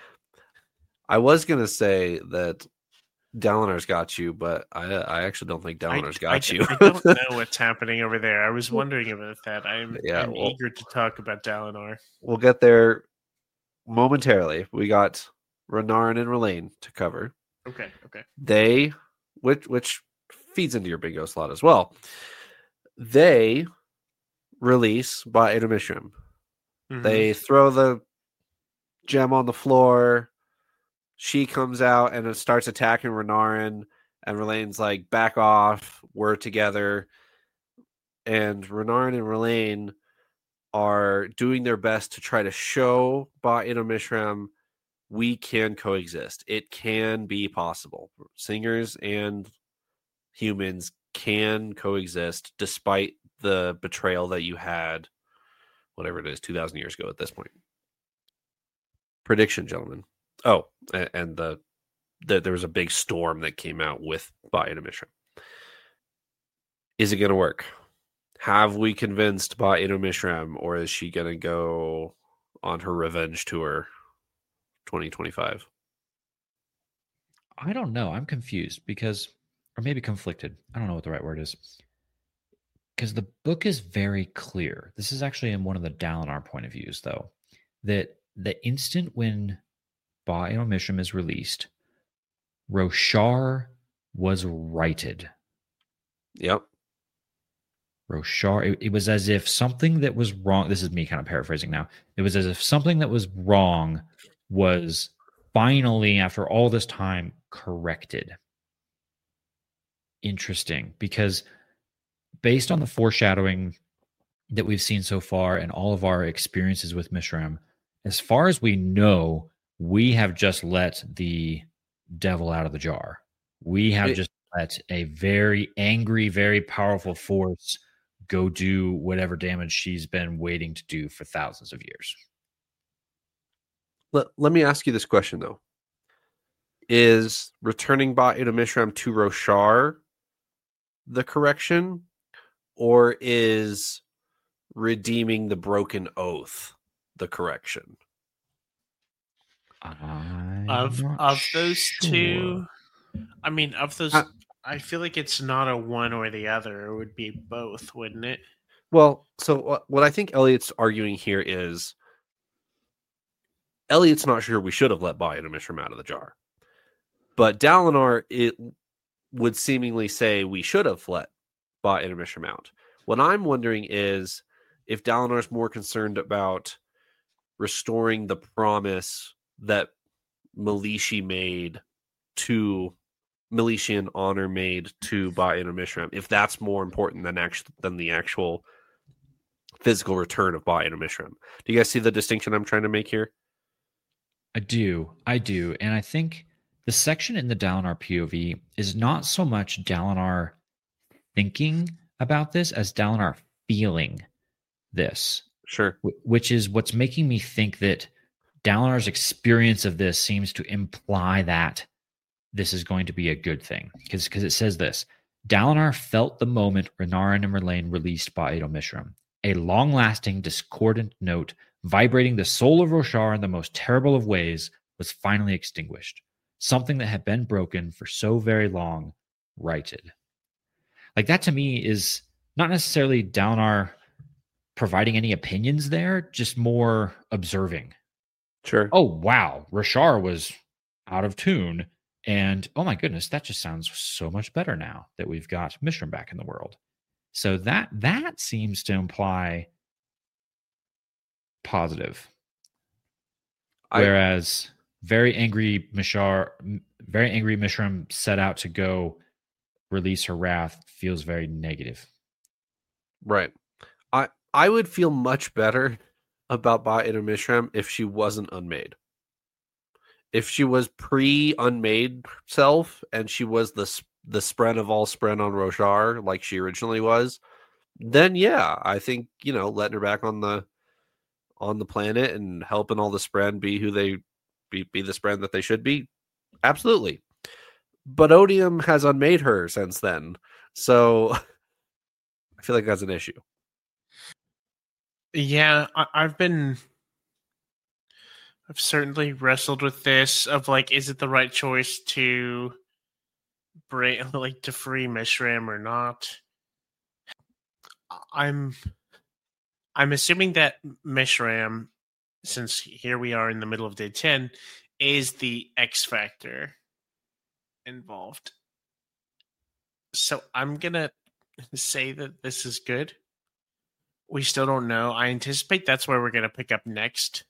I was going to say that Dalinar's got you, but I I actually don't think Dalinar's I, got I, you. I don't know what's happening over there. I was wondering about that. I'm, Yeah, I'm well- eager to talk about Dalinar. We'll get there momentarily. We got Renarin and Rlain to cover. Okay, okay. They, which which feeds into your bingo slot as well. They release by Mishram. Mhm. They throw the gem on the floor. She comes out and it starts attacking Renarin, and Rlain's like, back off, we're together. And Renarin and Rlain are doing their best to try to show Ba Mishram we can coexist. It can be possible. Singers and humans can coexist despite the betrayal that you had, whatever it is, two thousand years ago at this point. Prediction, gentlemen. Oh, and, and the, the there was a big storm that came out with Ba Mishram. Is it going to work? Have we convinced Ba Mishram, or is she going to go on her revenge tour twenty twenty-five? I don't know. I'm confused because, or maybe conflicted. I don't know what the right word is. Because the book is very clear. This is actually in one of the Dalinar point of views, though, that the instant when Ba Mishram is released, Roshar was righted. Yep. Roshar, it, it was as if something that was wrong. This is me kind of paraphrasing now. It was as if something that was wrong was finally, after all this time, corrected. Interesting, because based on the foreshadowing that we've seen so far and all of our experiences with Mishram, as far as we know, we have just let the devil out of the jar. We have It- just let a very angry, very powerful force go do whatever damage she's been waiting to do for thousands of years. Let, let me ask you this question, though. Is returning Ba Mishram to Roshar the correction, or is redeeming the broken oath the correction? I'm Of not of those two, sure. I mean, of those, Uh, I feel like it's not a one or the other. It would be both, wouldn't it? Well, so what, what I think Elliot's arguing here is Elliot's not sure we should have let Ba Mishram out of the jar. But Dalinar, it would seemingly say we should have let Ba Mishram out. What I'm wondering is if Dalinar's more concerned about restoring the promise that Malishi made to Militian honor made to Ba Mishram, if that's more important than actual than the actual physical return of Ba Mishram. Do you guys see the distinction I'm trying to make here? I do. I do. And I think the section in the Dalinar P O V is not so much Dalinar thinking about this as Dalinar feeling this, Sure. wh- which is what's making me think that Dalinar's experience of this seems to imply that this is going to be a good thing. Because because it says this. Dalinar felt the moment Renarin and Merlane released Ba Mishram, a long-lasting discordant note vibrating the soul of Roshar in the most terrible of ways was finally extinguished. Something that had been broken for so very long, righted. Like that to me is not necessarily Dalinar providing any opinions there, just more observing. Sure. Oh, wow. Roshar was out of tune. And oh my goodness, that just sounds so much better now that we've got Mishram back in the world. So that that seems to imply positive. I, Whereas very angry Mishar, very angry Mishram set out to go release her wrath feels very negative. Right. I I would feel much better about Ba Mishram if she wasn't unmade. If she was pre-unmade self and she was the the spren of all spren on Roshar like she originally was, then yeah, I think, you know, letting her back on the on the planet and helping all the spren be who they be, be the spren that they should be, absolutely. But Odium has unmade her since then, so I feel like that's an issue. Yeah, I, I've been. I've certainly wrestled with this of like, is it the right choice to bring like to free Mishram or not? I'm I'm assuming that Mishram, since here we are in the middle of day ten, is the X factor involved. So I'm gonna say that this is good. We still don't know. I anticipate that's where we're gonna pick up next.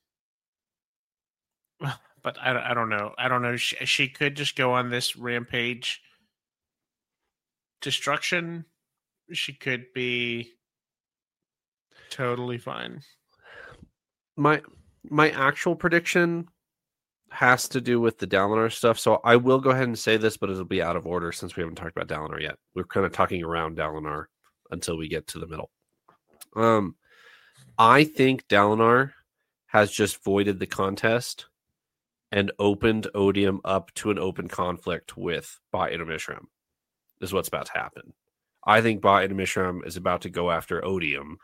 But I, I don't know. I don't know. She, she could just go on this rampage destruction. She could be totally fine. My my actual prediction has to do with the Dalinar stuff. So I will go ahead and say this, but it'll be out of order since we haven't talked about Dalinar yet. We're kind of talking around Dalinar until we get to the middle. Um, I think Dalinar has just voided the contest and opened Odium up to an open conflict with Ba Mishram, is what's about to happen. I think Ba Mishram is about to go after Odium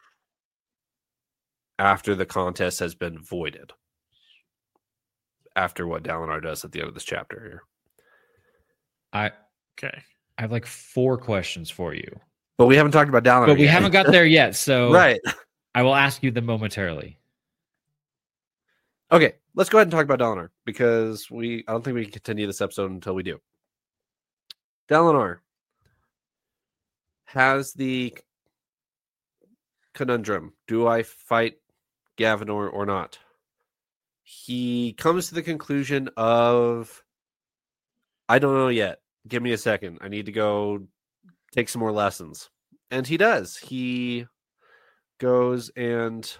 after the contest has been voided. After what Dalinar does at the end of this chapter here. I okay. I have like four questions for you. But we haven't talked about Dalinar But we yet. haven't got there yet, so right. I will ask you them momentarily. Okay, let's go ahead and talk about Dalinar, because we I don't think we can continue this episode until we do. Dalinar has the conundrum. Do I fight Gavinor or not? He comes to the conclusion of, I don't know yet. Give me a second. I need to go take some more lessons. And he does. He goes and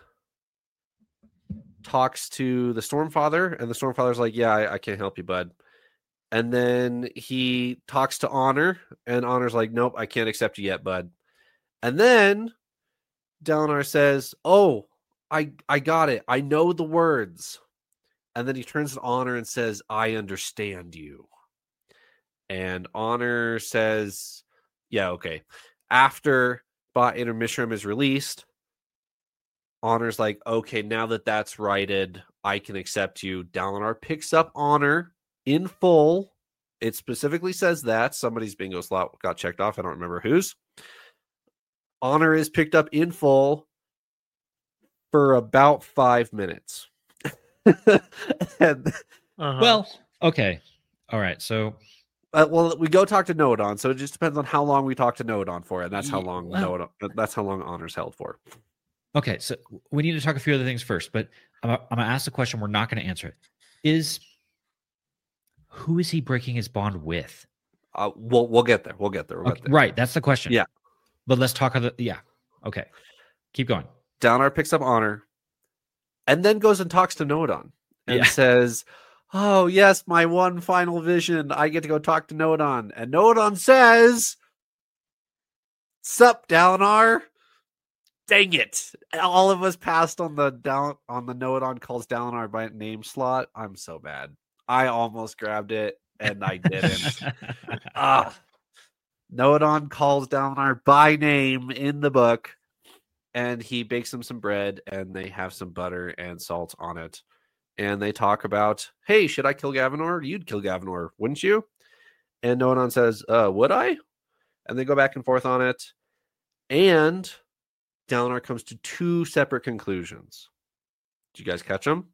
talks to the Stormfather, and the Stormfather's like, yeah, I, I can't help you, bud. And then he talks to Honor, and Honor's like, nope, I can't accept you yet, bud. And then Dalinar says, oh, I I got it. I know the words. And then he turns to Honor and says, I understand you. And Honor says, yeah, okay. After Ba Mishram is released, Honor's like, okay, now that that's righted, I can accept you. Dalinar picks up Honor in full. It specifically says that. Somebody's bingo slot got checked off. I don't remember whose. Honor is picked up in full for about five minutes. and, Uh-huh. Well, okay. All right. So uh, well, we go talk to Noadon, so it just depends on how long we talk to Noadon for, and that's how Ye- long well- Noadon, that's how long Honor's held for. Okay, so we need to talk a few other things first, but I'm, I'm going to ask the question. We're not going to answer it. Is who is he breaking his bond with? Uh, we'll we'll get there. We'll get there. We'll Okay, get there. right, that's the question. Yeah. But let's talk other. Yeah. Okay. Keep going. Dalinar picks up Honor, and then goes and talks to Noadon and Yeah. says, "Oh yes, my one final vision. I get to go talk to Noadon." And Noadon says, "Sup, Dalinar? Dang it! All of us passed on the down on the Noadon calls Dalinar by name slot. I'm so bad. I almost grabbed it. and I didn't. Ah, Noadon calls Dalinar by name in the book, and he bakes him some bread, and they have some butter and salt on it. And they talk about, hey, should I kill Gavinor? You'd kill Gavinor, wouldn't you? And Noadon says, uh, would I? And they go back and forth on it. And Dalinar comes to two separate conclusions. Did you guys catch them?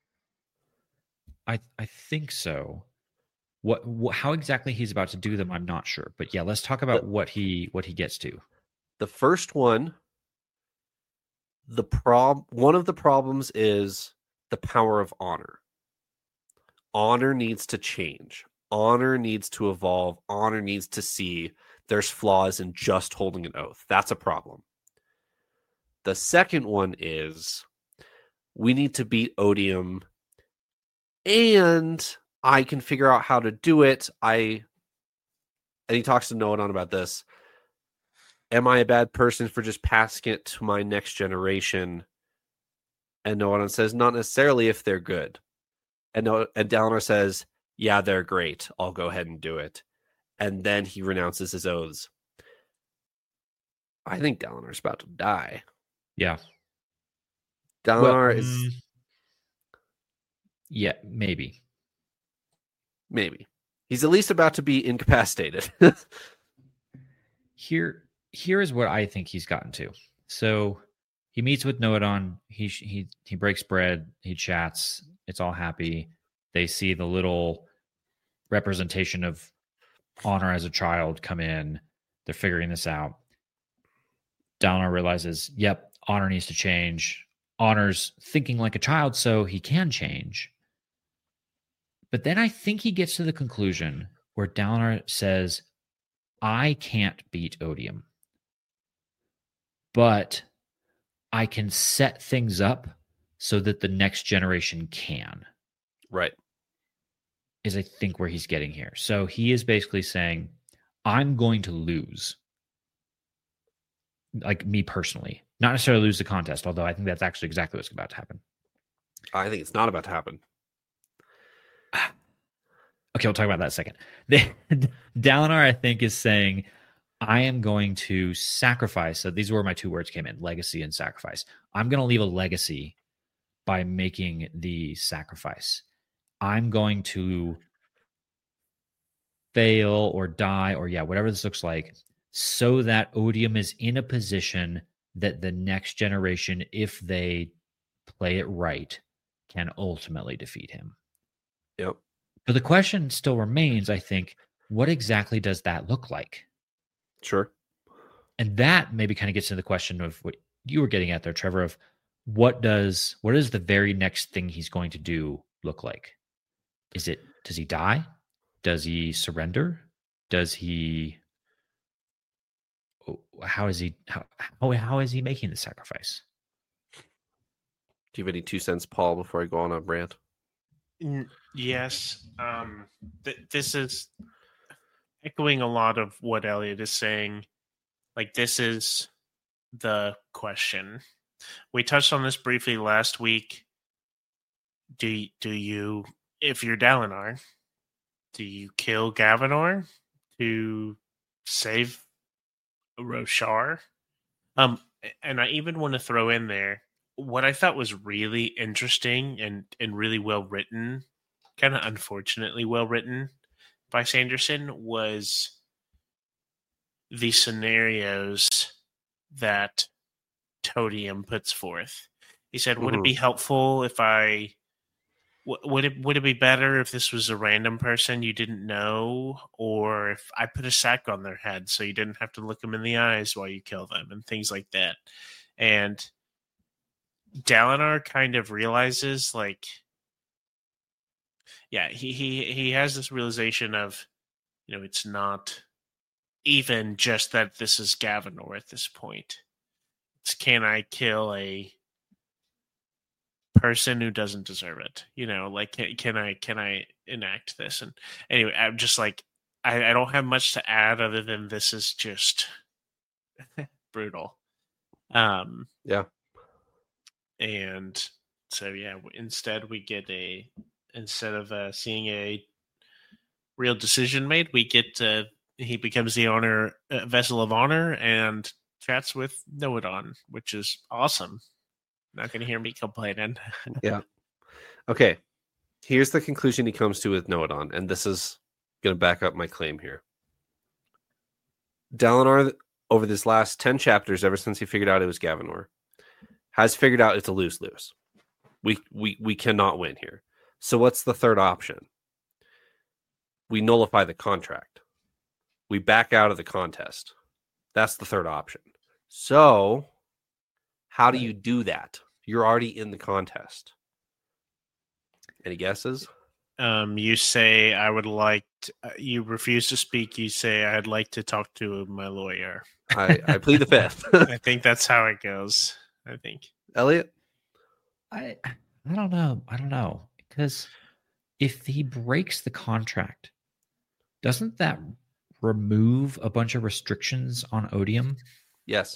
I I think so. What, what how exactly he's about to do them, I'm not sure. But yeah, let's talk about The- what he what he gets to. The first one, the prob one of the problems is the power of honor. Honor needs to change. Honor needs to evolve. Honor needs to see there's flaws in just holding an oath. That's a problem. The second one is we need to beat Odium, and I can figure out how to do it. I and he talks to Noadon about this. Am I a bad person for just passing it to my next generation? And Noadon says, not necessarily if they're good. And no, and Dalinar says, yeah, they're great. I'll go ahead and do it. And then he renounces his oaths. I think Dalinar's about to die. Yeah. Dalinar Well, is mm, yeah, maybe. maybe. He's at least about to be incapacitated. Here here is what I think he's gotten to. So he meets with Noadon. He he he breaks bread. He chats. It's all happy. They see the little representation of honor as a child come in. They're figuring this out. Dalinar realizes, yep, honor needs to change. Honor's thinking like a child, so he can change. But then I think he gets to the conclusion where Dalinar says, I can't beat Odium, but I can set things up so that the next generation can. Right. Is I think where he's getting here. So he is basically saying, I'm going to lose. Like me personally. Not necessarily lose the contest, although I think that's actually exactly what's about to happen. I think it's not about to happen. Okay, we'll talk about that in a second. Dalinar, I think, is saying, I am going to sacrifice. So these are where my two words came in, legacy and sacrifice. I'm going to leave a legacy by making the sacrifice. I'm going to fail or die or, yeah, whatever this looks like, so that Odium is in a position that the next generation, if they play it right, can ultimately defeat him. Yep. But the question still remains, I think, what exactly does that look like? Sure. And that maybe kind of gets to the question of what you were getting at there, Trevor, of what does what is the very next thing he's going to do look like? Is it, does he die? Does he surrender? Does he, how is he, how, how, how is he making the sacrifice? Do you have any two cents, Paul, before I go on a rant? N- Yes. Um, th- this is echoing a lot of what Elliot is saying. Like, this is the question. We touched on this briefly last week. Do, do you, if you're Dalinar, do you kill Gavinor to save Roshar? Um, and I even want to throw in there what I thought was really interesting and, and really well written, kind of unfortunately well written by Sanderson, was the scenarios that Todium puts forth. He said, would Mhm. it be helpful if I w- would it would it be better if this was a random person you didn't know, or if I put a sack on their head so you didn't have to look them in the eyes while you kill them, and things like that. And Dalinar kind of realizes, like, yeah, he, he he has this realization of, you know, it's not even just that this is Gavinor at this point. It's, can I kill a person who doesn't deserve it? You know, like, can, can I can I enact this? And anyway, I'm just like, I, I don't have much to add other than this is just brutal. Um, Yeah. And so, yeah, instead we get a, instead of uh, seeing a real decision made. We get uh, he becomes the honor uh, vessel of honor and chats with Noadon, which is awesome. Not going to hear me complaining. Yeah. Okay. Here's the conclusion he comes to with Noadon, and this is going to back up my claim here. Dalinar, over this last ten chapters, ever since he figured out it was Gavinor, has figured out it's a lose-lose. We we we cannot win here. So what's the third option? We nullify the contract. We back out of the contest. That's the third option. So how do you do that? You're already in the contest. Any guesses? Um, you say I would like. To, uh, you refuse to speak. You say I'd like to talk to my lawyer. I, I plead the fifth. I think that's how it goes. I think. Elliot? I I don't know. I don't know. Because if he breaks the contract, doesn't that remove a bunch of restrictions on Odium Yes.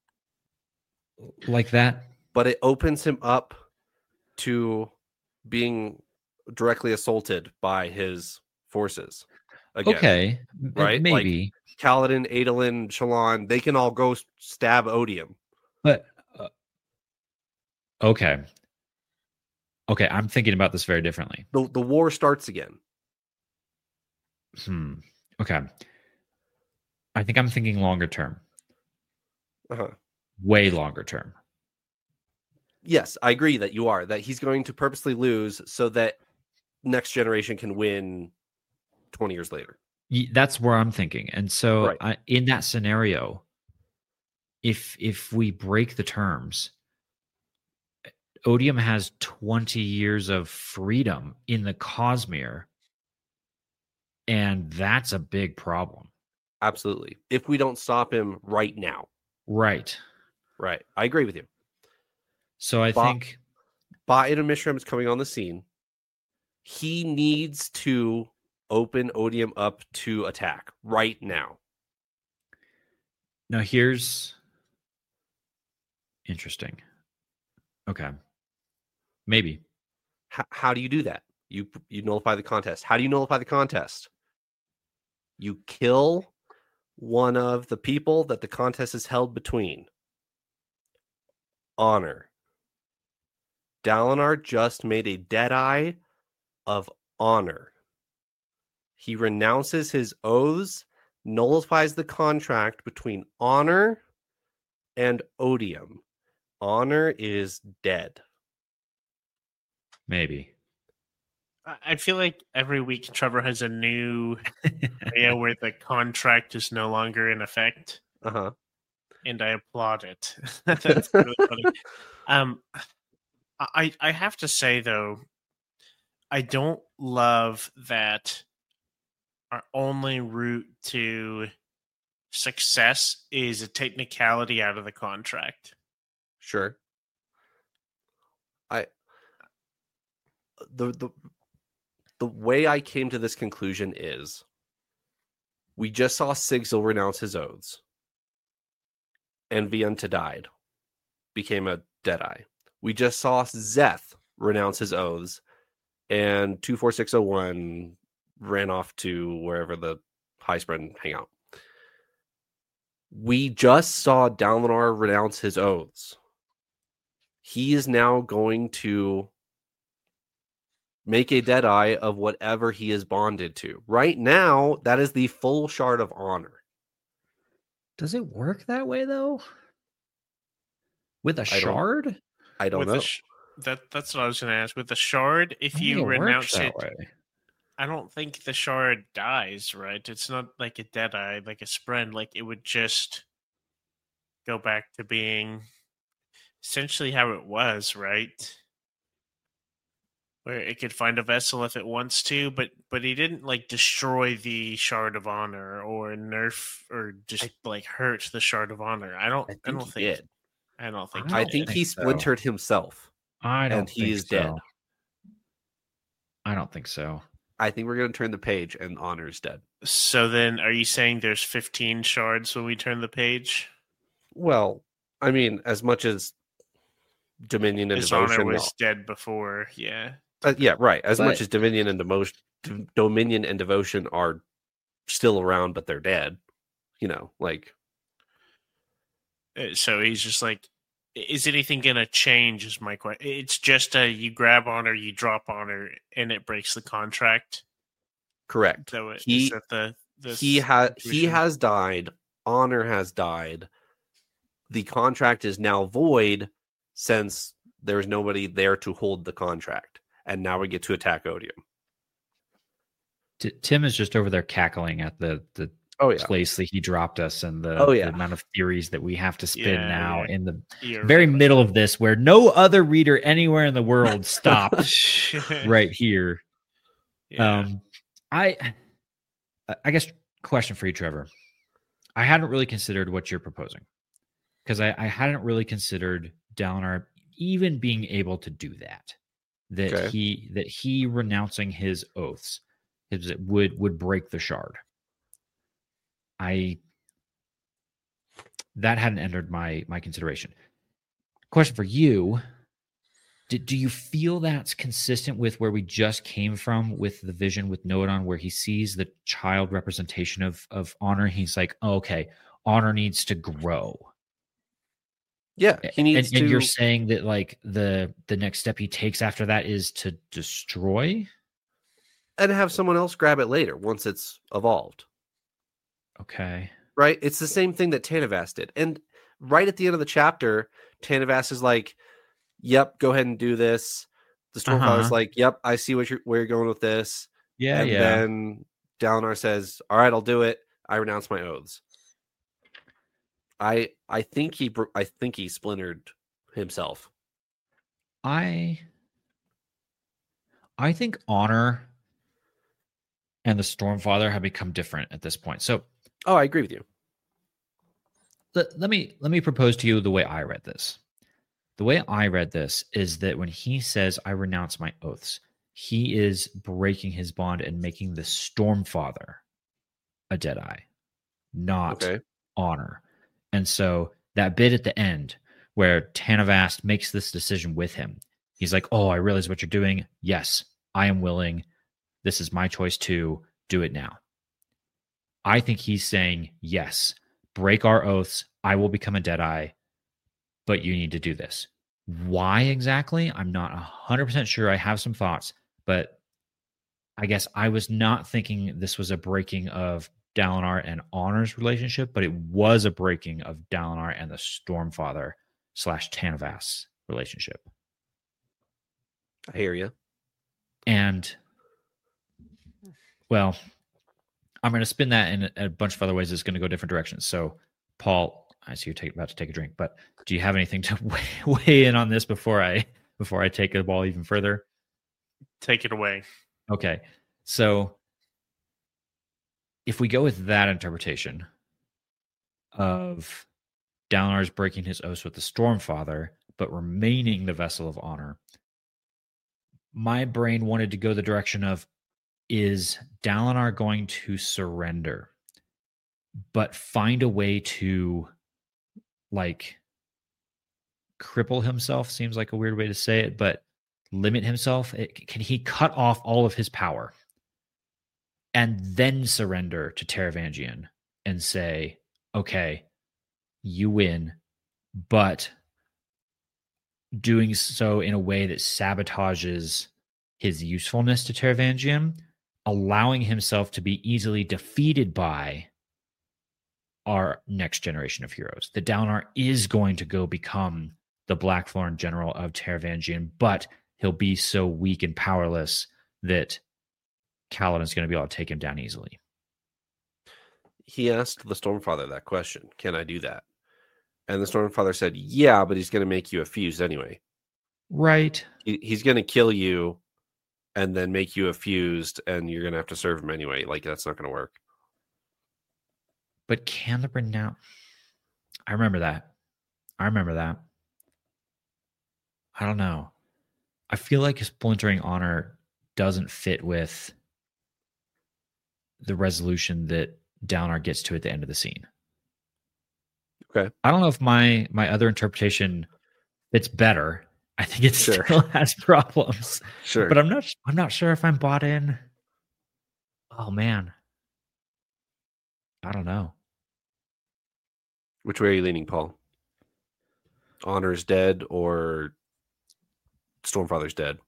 like that? But it opens him up to being directly assaulted by his forces. Again. Okay. Right? Maybe. Like Kaladin, Adolin, Shallan, they can all go stab Odium. But uh, okay. Okay, I'm thinking about this very differently. The, the war starts again. Hmm. Okay. I think I'm thinking longer term. Uh-huh. Way longer term. Yes, I agree that you are. That he's going to purposely lose so that next generation can win twenty years later. Y- That's where I'm thinking. And so Right. I, in that scenario, if if we break the terms, Odium has twenty years of freedom in the Cosmere, and that's a big problem. Absolutely. If we don't stop him right now. Right. Right. I agree with you. So I Ba- think Ba'In Mishram is coming on the scene. He needs to open Odium up to attack right now. now here's interesting. Okay. Maybe. H- how do you do that? You you nullify the contest. How do you nullify the contest? You kill one of the people that the contest is held between. Honor. Dalinar just made a Deadeye of honor. He renounces his oaths, nullifies the contract between Honor and Odium. Honor is dead. Maybe. I- I feel like every week Trevor has a new area where the contract is no longer in effect, Uh-huh. and I applaud it. That's really funny. Um, I I have to say though, I don't love that our only route to success is a technicality out of the contract. Sure. I the the the way I came to this conclusion is we just saw Sigzil renounce his oaths. And Vienta died. Became a Deadeye. We just saw Zeth renounce his oaths. And two four six oh one ran off to wherever the high spread hang out. We just saw Dalinar renounce his oaths. He is now going to make a Deadeye of whatever he is bonded to. Right now, that is the full shard of honor. Does it work that way though? With a I don't- shard? I don't With know. the sh- that that's what I was going to ask. With the shard, if I don't you think it works renounce that it, way. I don't think the shard dies, right? It's not like a Deadeye, like a Spren. Like it would just go back to being essentially how it was, right? Where it could find a vessel if it wants to, but but he didn't like destroy the Shard of Honor or nerf or just I- like hurt the Shard of Honor. I don't. I I, think don't he think. did. I don't think. I I don't think think he so. splintered himself. I don't And he think is so. dead. I don't think so. I think we're going to turn the page and Honor's dead. So then, are you saying there's fifteen shards when we turn the page? Well, I mean, as much as Dominion and His Honor Devotion. was dead before. Yeah. Uh, yeah, right. As But- much as Dominion and Demotion, D- Dominion and Devotion are still around, but they're dead. You know, like Uh, So he's just like, is anything going to change? Is my question. It's just a you grab honor, you drop honor, and it breaks the contract. correct. So it, He is that the, the he has he situation? has died. Honor has died. The contract is now void since there's nobody there to hold the contract, and now we get to attack Odium. T- Tim is just over there cackling at the the Oh yeah, place that he dropped us and the, Oh, yeah. the amount of theories that we have to spin Yeah, now yeah. in the You're very right. middle of this, where no other reader anywhere in the world stopped right here. Yeah. Um, I, I guess question for you, Trevor. I hadn't really considered what you're proposing because I, I hadn't really considered Dalinar even being able to do that. That Okay. he that he renouncing his oaths his, would would break the shard. I that hadn't entered my my consideration. Question for you. Do, do you feel that's consistent with where we just came from with the vision with Noadon, where he sees the child representation of of honor? He's like, oh, okay, honor needs to grow. yeah. He needs and, and to. you're saying that like the the next step he takes after that is to destroy? and have someone else grab it later once it's evolved. Okay. Right? It's the same thing that Tanavast did. And right at the end of the chapter, Tanavast is like, "Yep, go ahead and do this." The Stormfather's Uh-huh. like, "Yep, I see what you're where you're going with this." Yeah, and yeah. then Dalinar says, "All right, I'll do it. I renounce my oaths." I I think he br- I think he splintered himself. I I think honor and the Stormfather have become different at this point. So Oh, I agree with you. let, let me let me propose to you the way I read this. The way I read this is that when he says I renounce my oaths, he is breaking his bond and making the Stormfather a Deadeye, not Okay. honor. And so that bit at the end where Tanavast makes this decision with him, he's like, oh, I realize what you're doing. Yes, I am willing. This is my choice too. Do it now. I think he's saying, yes, break our oaths. I will become a Deadeye, but you need to do this. Why exactly? I'm not one hundred percent sure. I have some thoughts, but I guess I was not thinking this was a breaking of Dalinar and Honor's relationship, but it was a breaking of Dalinar and the Stormfather slash Tanavast's relationship. I hear you. And, well, I'm going to spin that in a, a bunch of other ways. It's going to go different directions. So, Paul, I see you're take, about to take a drink, but do you have anything to weigh, weigh in on this before I before I take the ball even further? Take it away. Okay, so if we go with that interpretation of Dalinar's breaking his oaths with the Stormfather, but remaining the vessel of honor, my brain wanted to go the direction of, is Dalinar going to surrender, but find a way to like cripple himself? Seems like a weird way to say it, but limit himself. It, can he cut off all of his power and then surrender to Taravangian and say, okay, you win, but doing so in a way that sabotages his usefulness to Taravangian, allowing himself to be easily defeated by our next generation of heroes? The Dalinar is going to go become the Blackthorn general of Taravangian, but he'll be so weak and powerless that Kaladin's going to be able to take him down easily. He asked the Stormfather that question, "Can I do that?" And the Stormfather said, "Yeah, but he's going to make you a fused anyway. Right. He, he's going to kill you and then make you a fused, and you're going to have to serve him anyway. Like, that's not going to work." But can the renown? I remember that. I remember that. I don't know. I feel like splintering honor doesn't fit with the resolution that Dalinar gets to at the end of the scene. Okay. I don't know if my my other interpretation fits better. I think it Sure. still has problems. Sure. But I'm not I'm not sure if I'm bought in. Oh man. I don't know. Which way are you leaning, Paul? Honor's dead or Stormfather's dead?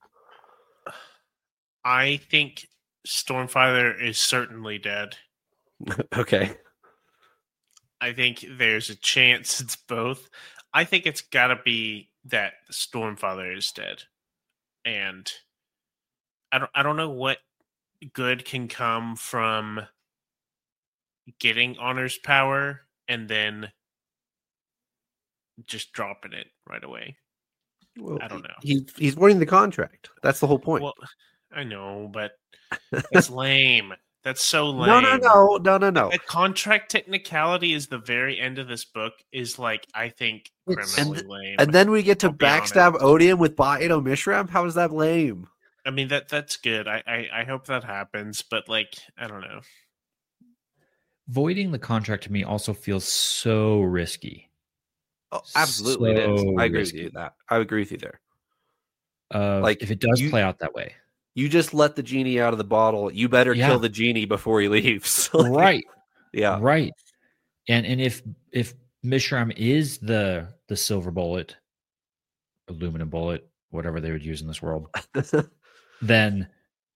I think Stormfather is certainly dead. Okay. I think there's a chance it's both. I think it's got to be that Stormfather is dead, and I don't. I don't know what good can come from getting Honor's power and then just dropping it right away. Well, I don't know. He he's voiding the contract. That's the whole point. Well, I know, but that's lame. That's so lame. No, no, no, no, no, no. The contract technicality is the very end of this book is like I think It's- criminally and, lame. and then we get to I'll be backstab honest. Odium with Ba'edo Mishram. How is that lame? I mean that that's good. I, I I hope that happens, but like I don't know. Voiding the contract to me also feels so risky. Oh, absolutely, it is. So I agree with risky. you that. I agree with you there. Uh, Like, if it does you- play out that way, You just let the genie out of the bottle. You better Yeah. kill the genie before he leaves. Like, right? Yeah. Right. And and if if Mishram is the the silver bullet, aluminum bullet, whatever they would use in this world, then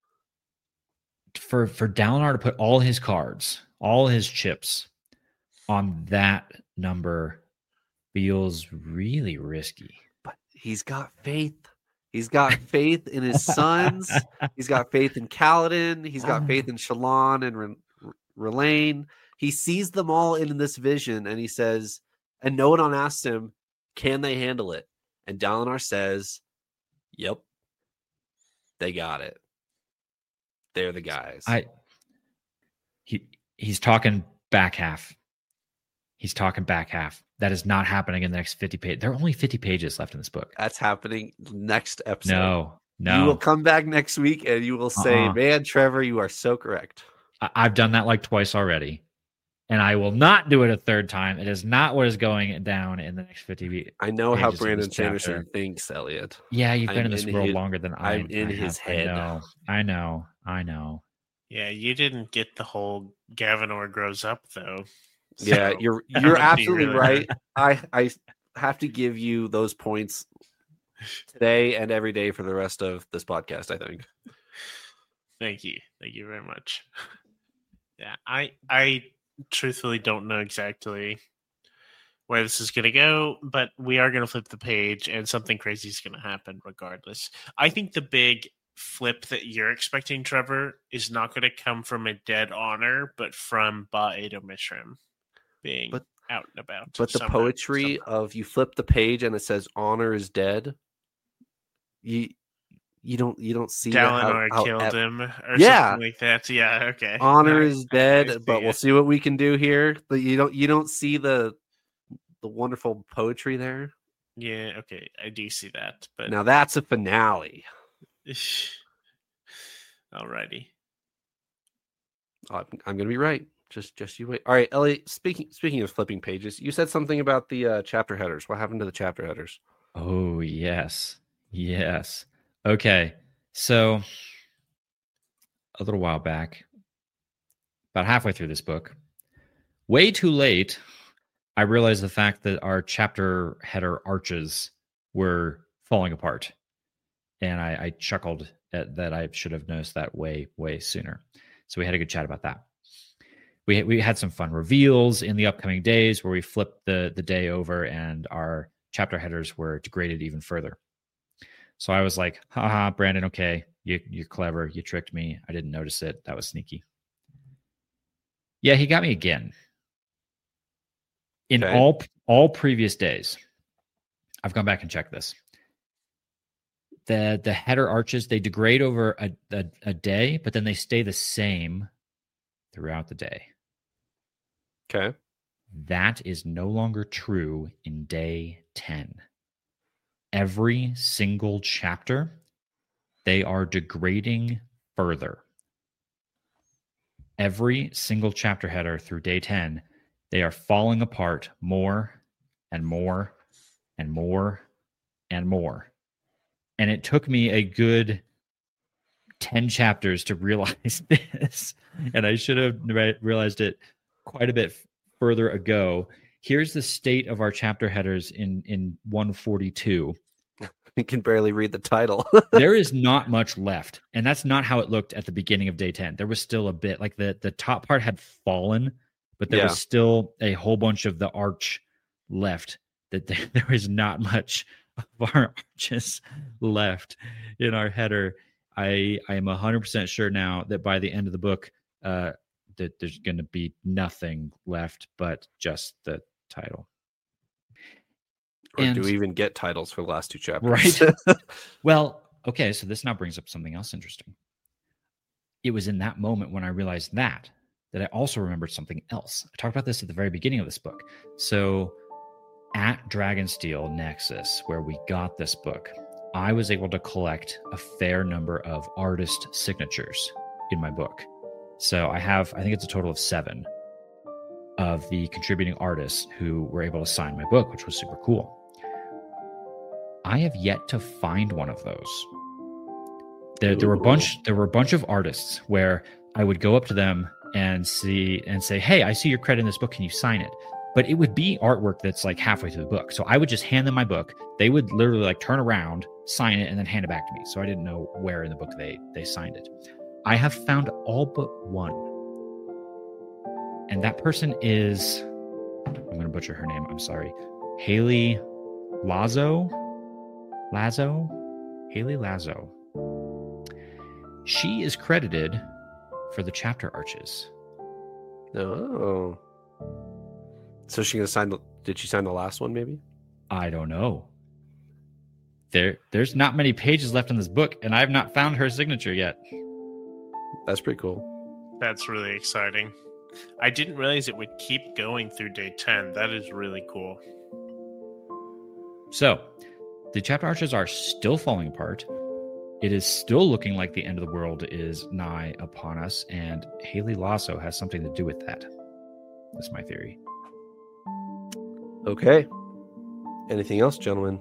for for Dalinar to put all his cards, all his chips on that number feels really risky. But he's got faith. He's got faith in his sons. He's got faith in Kaladin. He's got faith in Shallan and Re- Relaine. He sees them all in this vision and he says, and Nodon asks him, can they handle it? And Dalinar says, yep, they got it. They're the guys. I he he's talking back half. He's talking back half. That is not happening in the next fifty pages. There are only fifty pages left in this book. That's happening next episode. No, no. You will come back next week and you will say, Uh-uh. man, Trevor, you are so correct. I- I've done that like twice already. And I will not do it a third time. It is not what is going down in the next fifty weeks. I know how pages of Brandon this chapter. Sanderson thinks, Elliot. Yeah, you've been I'm in this in world his- longer than I I'm in I his have. head. I know. I know. I know. Yeah, you didn't get the whole Gavinor grows up though. Yeah, So, you're I don't you're know if you absolutely really- right. I I have to give you those points today and every day for the rest of this podcast, I think. Thank you. Thank you very much. Yeah, I I truthfully don't know exactly where this is going to go, but we are going to flip the page and something crazy is going to happen regardless. I think the big flip that you're expecting, Trevor, is not going to come from a dead honor, but from Ba'edo Mishram being But- out and about. But the somehow- poetry somehow. of you flip the page and it says honor is dead. You you don't you don't see that how- Dalinar how killed ep- him or Yeah. something like that. Yeah, okay. honor I- is I- I dead, see but we'll it. see what we can do here. But you don't you don't see the the wonderful poetry there. Yeah, okay. I do see that, but Now that's a finale. alrighty. I'm, I'm gonna be right. Just just you wait. All right, Elliot. Speaking speaking of flipping pages, you said something about the uh, chapter headers. What happened to the chapter headers? Oh, yes. Yes. Okay. So a little while back, about halfway through this book, way too late, I realized the fact that our chapter header arches were falling apart. And I, I chuckled at that. I should have noticed that way, way sooner. So we had a good chat about that. We, we had some fun reveals in the upcoming days where we flipped the, the day over and our chapter headers were degraded even further. So I was like, haha, Brandon, okay, you, you're clever. You tricked me. I didn't notice it. That was sneaky. Yeah, he got me again. In Okay. all all previous days, I've gone back and checked this. The the header arches, they degrade over a, a, a day, but then they stay the same throughout the day. Okay. That is no longer true in day ten. Every single chapter, they are degrading further. Every single chapter header through day ten, they are falling apart more and more and more and more. And it took me a good ten chapters to realize this, and I should have re- realized it quite a bit further ago. Here's the state of our chapter headers in in one forty-two. You can barely read the title. There is not much left, and that's not how it looked at the beginning of day ten. There was still a bit, like the the top part had fallen, but there Yeah. was still a whole bunch of the arch left. That there, there is not much of our arches left in our header. I I am one hundred percent sure now that by the end of the book, uh, that there's going to be nothing left but just the title. Or And- do we even get titles for the last two chapters? Right. Well, okay, so this now brings up something else interesting. It was in that moment when I realized that, that I also remembered something else. I talked about this at the very beginning of this book. So at Dragonsteel Nexus, where we got this book, I was able to collect a fair number of artist signatures in my book. So I have, I think it's a total of seven of the contributing artists who were able to sign my book, which was super cool. I have yet to find one of those. There, there were a bunch. There were a bunch of artists where I would go up to them and see and say, "Hey, I see your credit in this book. Can you sign it?" But it would be artwork that's like halfway through the book. So I would just hand them my book. They would literally like turn around, sign it, and then hand it back to me. So I didn't know where in the book they they signed it. I have found all but one, and that person is, I'm going to butcher her name. I'm sorry, Haley Lazo. Lazo, Haley Lazo. She is credited for the chapter arches. Oh. So she gonna sign the did she sign the last one maybe? I don't know. There, there's not many pages left in this book, and I have not found her signature yet. That's pretty cool. That's really exciting. I didn't realize it would keep going through day ten. That is really cool. So, the chapter arches are still falling apart. It is still looking like the end of the world is nigh upon us, and Haley Lasso has something to do with that. That's my theory. Okay. Anything else, gentlemen?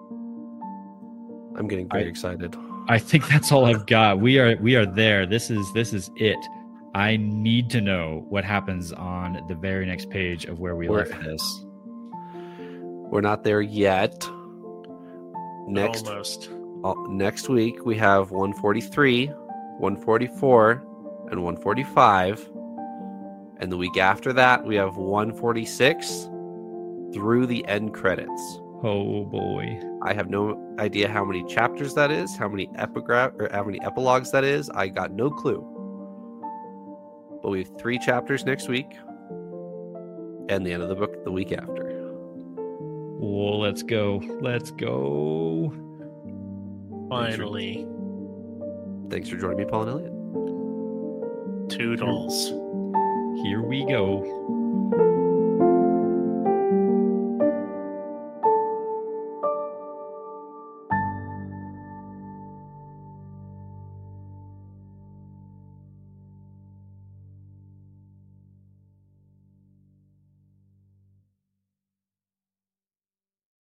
I'm getting very I- excited. I think that's all I've got. We are we are there. This is this is it. I need to know what happens on the very next page of where we We're- left this. We're not there yet. Next Almost. uh, next week we have one forty-three, one forty-four, and one forty-five. And the week after that we have one forty-six through the end credits. Oh boy. I have no idea how many chapters that is, how many epigraph or how many epilogues that is. I got no clue. But we have three chapters next week, and the end of the book the week after. Well, let's go. Let's go. Finally. Thanks for joining me, Paul and Elliot. Toodles. Here we go.